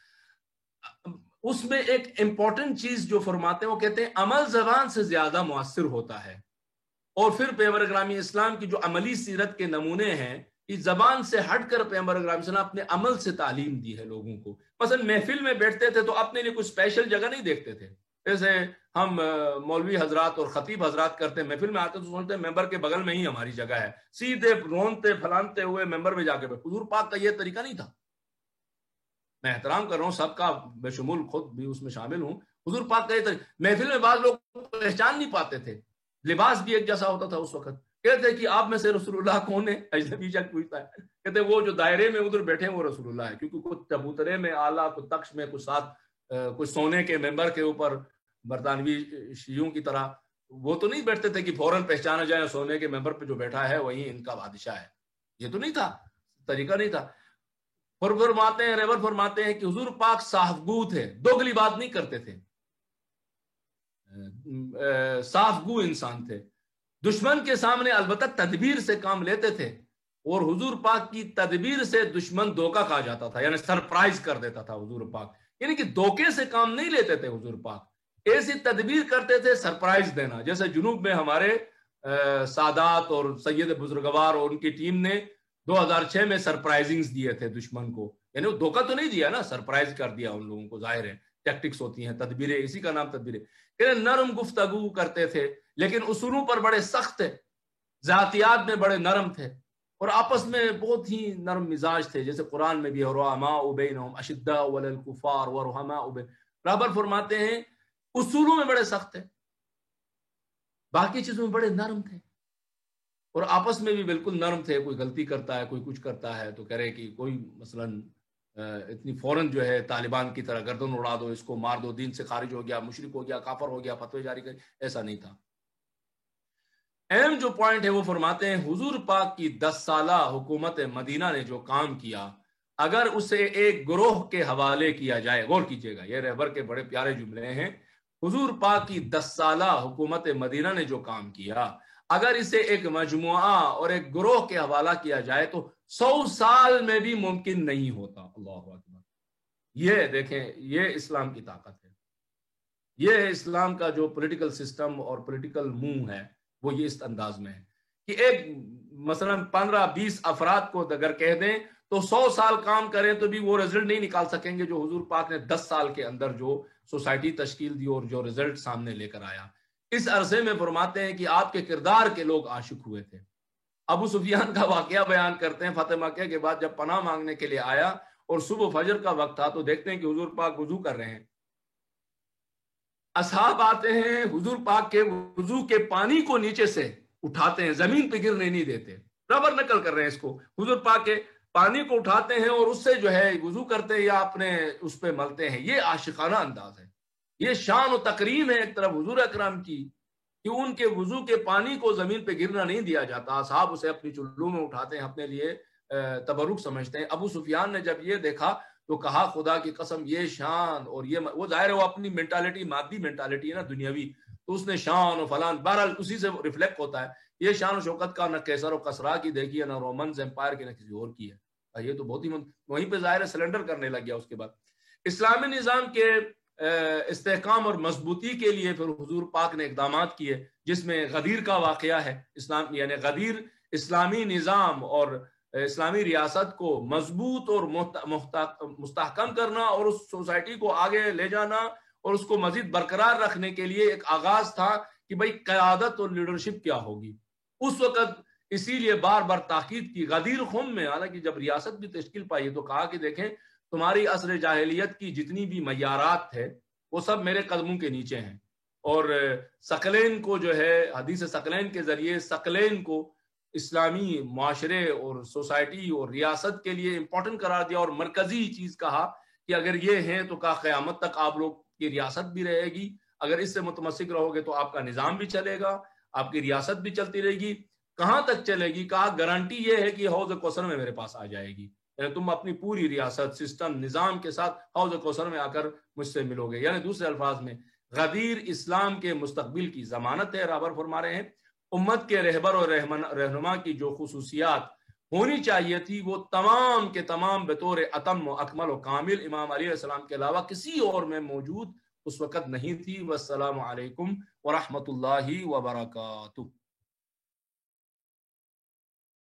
[SPEAKER 1] اس میں ایک امپورٹنٹ چیز جو فرماتے ہیں وہ کہتے ہیں عمل زبان سے زیادہ مؤثر ہوتا ہے. اور پھر پیغمبر گرامی اسلام کی جو عملی سیرت کے نمونے ہیں, اس زبان سے ہٹ کر پیغمبر گرامی اسلام اپنے عمل سے تعلیم دی ہے لوگوں کو. مثلا محفل میں بیٹھتے تھے تو اپنے لیے کوئی اسپیشل جگہ نہیں دیکھتے تھے, جیسے ہم مولوی حضرات اور خطیب حضرات کرتے ہیں, محفل میں آتے تو سنتے ہیں ممبر کے بغل میں ہی ہماری جگہ ہے, سیدھے رونتے پھلانتے ہوئے ممبر میں جا کے بیٹھ. حضور پاک کا یہ طریقہ نہیں تھا. میں احترام کر رہا ہوں سب کا, بشمول خود بھی اس میں شامل ہوں. حضور پاک کا یہ طریقہ, محفل میں بعض لوگ پہچان نہیں پاتے تھے, لباس بھی ایک جیسا ہوتا تھا اس وقت. کہتے کہ آپ میں سے رسول اللہ کون ہے, اجنبی شخص پوچھتا ہے, کہتے وہ جو دائرے میں ادھر بیٹھے ہیں وہ رسول اللہ ہے, کیونکہ کچھ چبوترے میں آلہ, کچھ تخش میں, کچھ ساتھ کچھ سونے کے ممبر کے اوپر برطانوی شیعوں کی طرح وہ تو نہیں بیٹھتے تھے کہ فوراً پہچانا جائے سونے کے ممبر پہ جو بیٹھا ہے وہی ان کا بادشاہ ہے. یہ تو نہیں تھا, طریقہ نہیں تھا. پھر فرماتے ہیں, ریور فرماتے ہیں کہ حضور پاک صاف گو تھے, دوگلی بات نہیں کرتے تھے, صاف گو انسان تھے. دشمن کے سامنے البتہ تدبیر سے کام لیتے تھے, اور حضور پاک کی تدبیر سے دشمن دھوکہ کھا جاتا تھا, یعنی سرپرائز کر دیتا تھا حضور پاک. یعنی کہ دھوکے سے کام نہیں لیتے تھے حضور پاک, ایسی تدبیر کرتے تھے سرپرائز دینا. جیسے جنوب میں ہمارے سادات اور سید بزرگوار اور ان کی ٹیم نے دو ہزار چھ میں سرپرائزنگز دیے تھے دشمن کو, یعنی وہ دھوکہ تو نہیں دیا نا, سرپرائز کر دیا ان لوگوں کو. ظاہر ہے ٹیکٹکس ہوتی ہیں, تدبیریں, اسی کا نام تدبیریں. کہ نرم گفتگو کرتے تھے لیکن اصولوں پر بڑے سخت تھے, ذاتیات میں بڑے نرم تھے, اور آپس میں بہت ہی نرم مزاج تھے. جیسے قرآن میں بھی رحماء بینہم اشداء علی الکفار ورحماء بین, رابر فرماتے ہیں اصولوں میں بڑے سخت تھے, باقی چیزوں میں بڑے نرم تھے, اور آپس میں بھی بالکل نرم تھے. کوئی غلطی کرتا ہے, کوئی کچھ کرتا ہے تو کہہ رہے کہ کوئی مثلا اتنی فوراً جو ہے طالبان کی طرح گردن اڑا دو, اس کو مار دو, دین سے خارج ہو گیا, مشرک ہو گیا, کافر ہو گیا, فتوی جاری کر, ایسا نہیں تھا. اہم جو پوائنٹ ہے وہ فرماتے ہیں حضور پاک کی دس سالہ حکومت مدینہ نے جو کام کیا, اگر اسے ایک گروہ کے حوالے کیا جائے, غور کیجئے گا, یہ رہبر کے بڑے پیارے جملے ہیں. حضور پاک کی دس سالہ حکومت مدینہ نے جو کام کیا, اگر اسے ایک مجموعہ اور ایک گروہ کے حوالہ کیا جائے تو سو سال میں بھی ممکن نہیں ہوتا. اللہ اکبر. یہ دیکھیں, یہ اسلام کی طاقت ہے, یہ اسلام کا جو پولیٹیکل سسٹم اور پولیٹیکل منہ ہے وہ یہ اس انداز میں ہے کہ ایک مثلا پندرہ بیس افراد کو اگر کہہ دیں تو سو سال کام کریں تو بھی وہ رزلٹ نہیں نکال سکیں گے جو حضور پاک نے دس سال کے اندر جو سوسائٹی تشکیل دی اور جو رزلٹ سامنے لے کر آیا. اس عرصے میں فرماتے ہیں کہ آپ کے کردار کے لوگ عاشق ہوئے تھے. ابو سفیان کا واقعہ بیان کرتے ہیں, فتح مکہ کے بعد جب پناہ مانگنے کے لیے آیا اور صبح فجر کا وقت تھا تو دیکھتے ہیں کہ حضور پاک وضو کر رہے ہیں. اصحاب آتے ہیں, حضور پاک کے وضو کے پانی کو نیچے سے اٹھاتے ہیں, زمین پہ گرنے نہیں دیتے, ربر نقل کر رہے ہیں اس کو. حضور پاک کے پانی کو اٹھاتے ہیں اور اس سے جو ہے وضو کرتے ہیں یا اپنے اس پہ ملتے ہیں. یہ عاشقانہ انداز ہے, یہ شان و تکریم ہے ایک طرف حضور اکرام کی کہ ان کے وضو کے پانی کو زمین پہ گرنا نہیں دیا جاتا. اصحاب اسے اپنی چلوں میں اٹھاتے ہیں, اپنے لیے تبرک سمجھتے ہیں. ابو سفیان نے جب یہ دیکھا تو کہا خدا کی قسم یہ شان اور یہ, وہ ظاہر ہے وہ اپنی مینٹالٹی مادی مینٹالٹی ہے نا دنیاوی, تو اس نے شان و فلان بہرحال اسی سے ریفلیکٹ ہوتا ہے. یہ شان و شوکت کا نہ کیسر و کسرا کی دیکھی ہے, نہ رومنز امپائر کی, نہ کسی اور کی ہے. یہ تو بہت ہی من... وہیں پہ ظاہر ہے سلنڈر کرنے لگ گیا. اس کے بعد اسلامی نظام کے استحکام اور مضبوطی کے لیے پھر حضور پاک نے اقدامات کیے, جس میں غدیر کا واقعہ ہے. اسلام یعنی غدیر اسلامی نظام اور اسلامی ریاست کو مضبوط اور مستحکم کرنا اور اس سوسائٹی کو آگے لے جانا اور اس کو مزید برقرار رکھنے کے لیے ایک آغاز تھا کہ بھئی قیادت اور لیڈرشپ کیا ہوگی. اس وقت اسی لیے بار بار تاکید کی غدیر خم میں، حالانکہ جب ریاست بھی تشکیل پائی تو کہا کہ دیکھیں تمہاری عصر جاہلیت کی جتنی بھی معیارات تھے وہ سب میرے قدموں کے نیچے ہیں، اور ثقلین کو جو ہے حدیث ثقلین کے ذریعے ثقلین کو اسلامی معاشرے اور سوسائٹی اور ریاست کے لیے امپورٹنٹ قرار دیا اور مرکزی چیز کہا کہ اگر یہ ہیں تو کہا قیامت تک آپ لوگ کی ریاست بھی رہے گی، اگر اس سے متمسک رہو گے تو آپ کا نظام بھی چلے گا، آپ کی ریاست بھی چلتی رہے گی. کہاں تک چلے گی؟ کہا گارنٹی یہ ہے کہ حوض کوثر میں میرے پاس آ جائے گی، یعنی تم اپنی پوری ریاست سسٹم نظام کے ساتھ حوض کوثر میں آ کر مجھ سے ملو گے. یعنی دوسرے الفاظ میں غدیر اسلام کے مستقبل کی ضمانت ہے. رابر فرما رہے ہیں امت کے رہبر اور رہنما کی جو خصوصیات ہونی چاہیے تھی وہ تمام کے تمام بطور اتم و اکمل و کامل امام علیہ السلام کے علاوہ کسی اور میں موجود اس وقت نہیں تھی. والسلام علیکم ورحمۃ اللہ وبرکاتہ.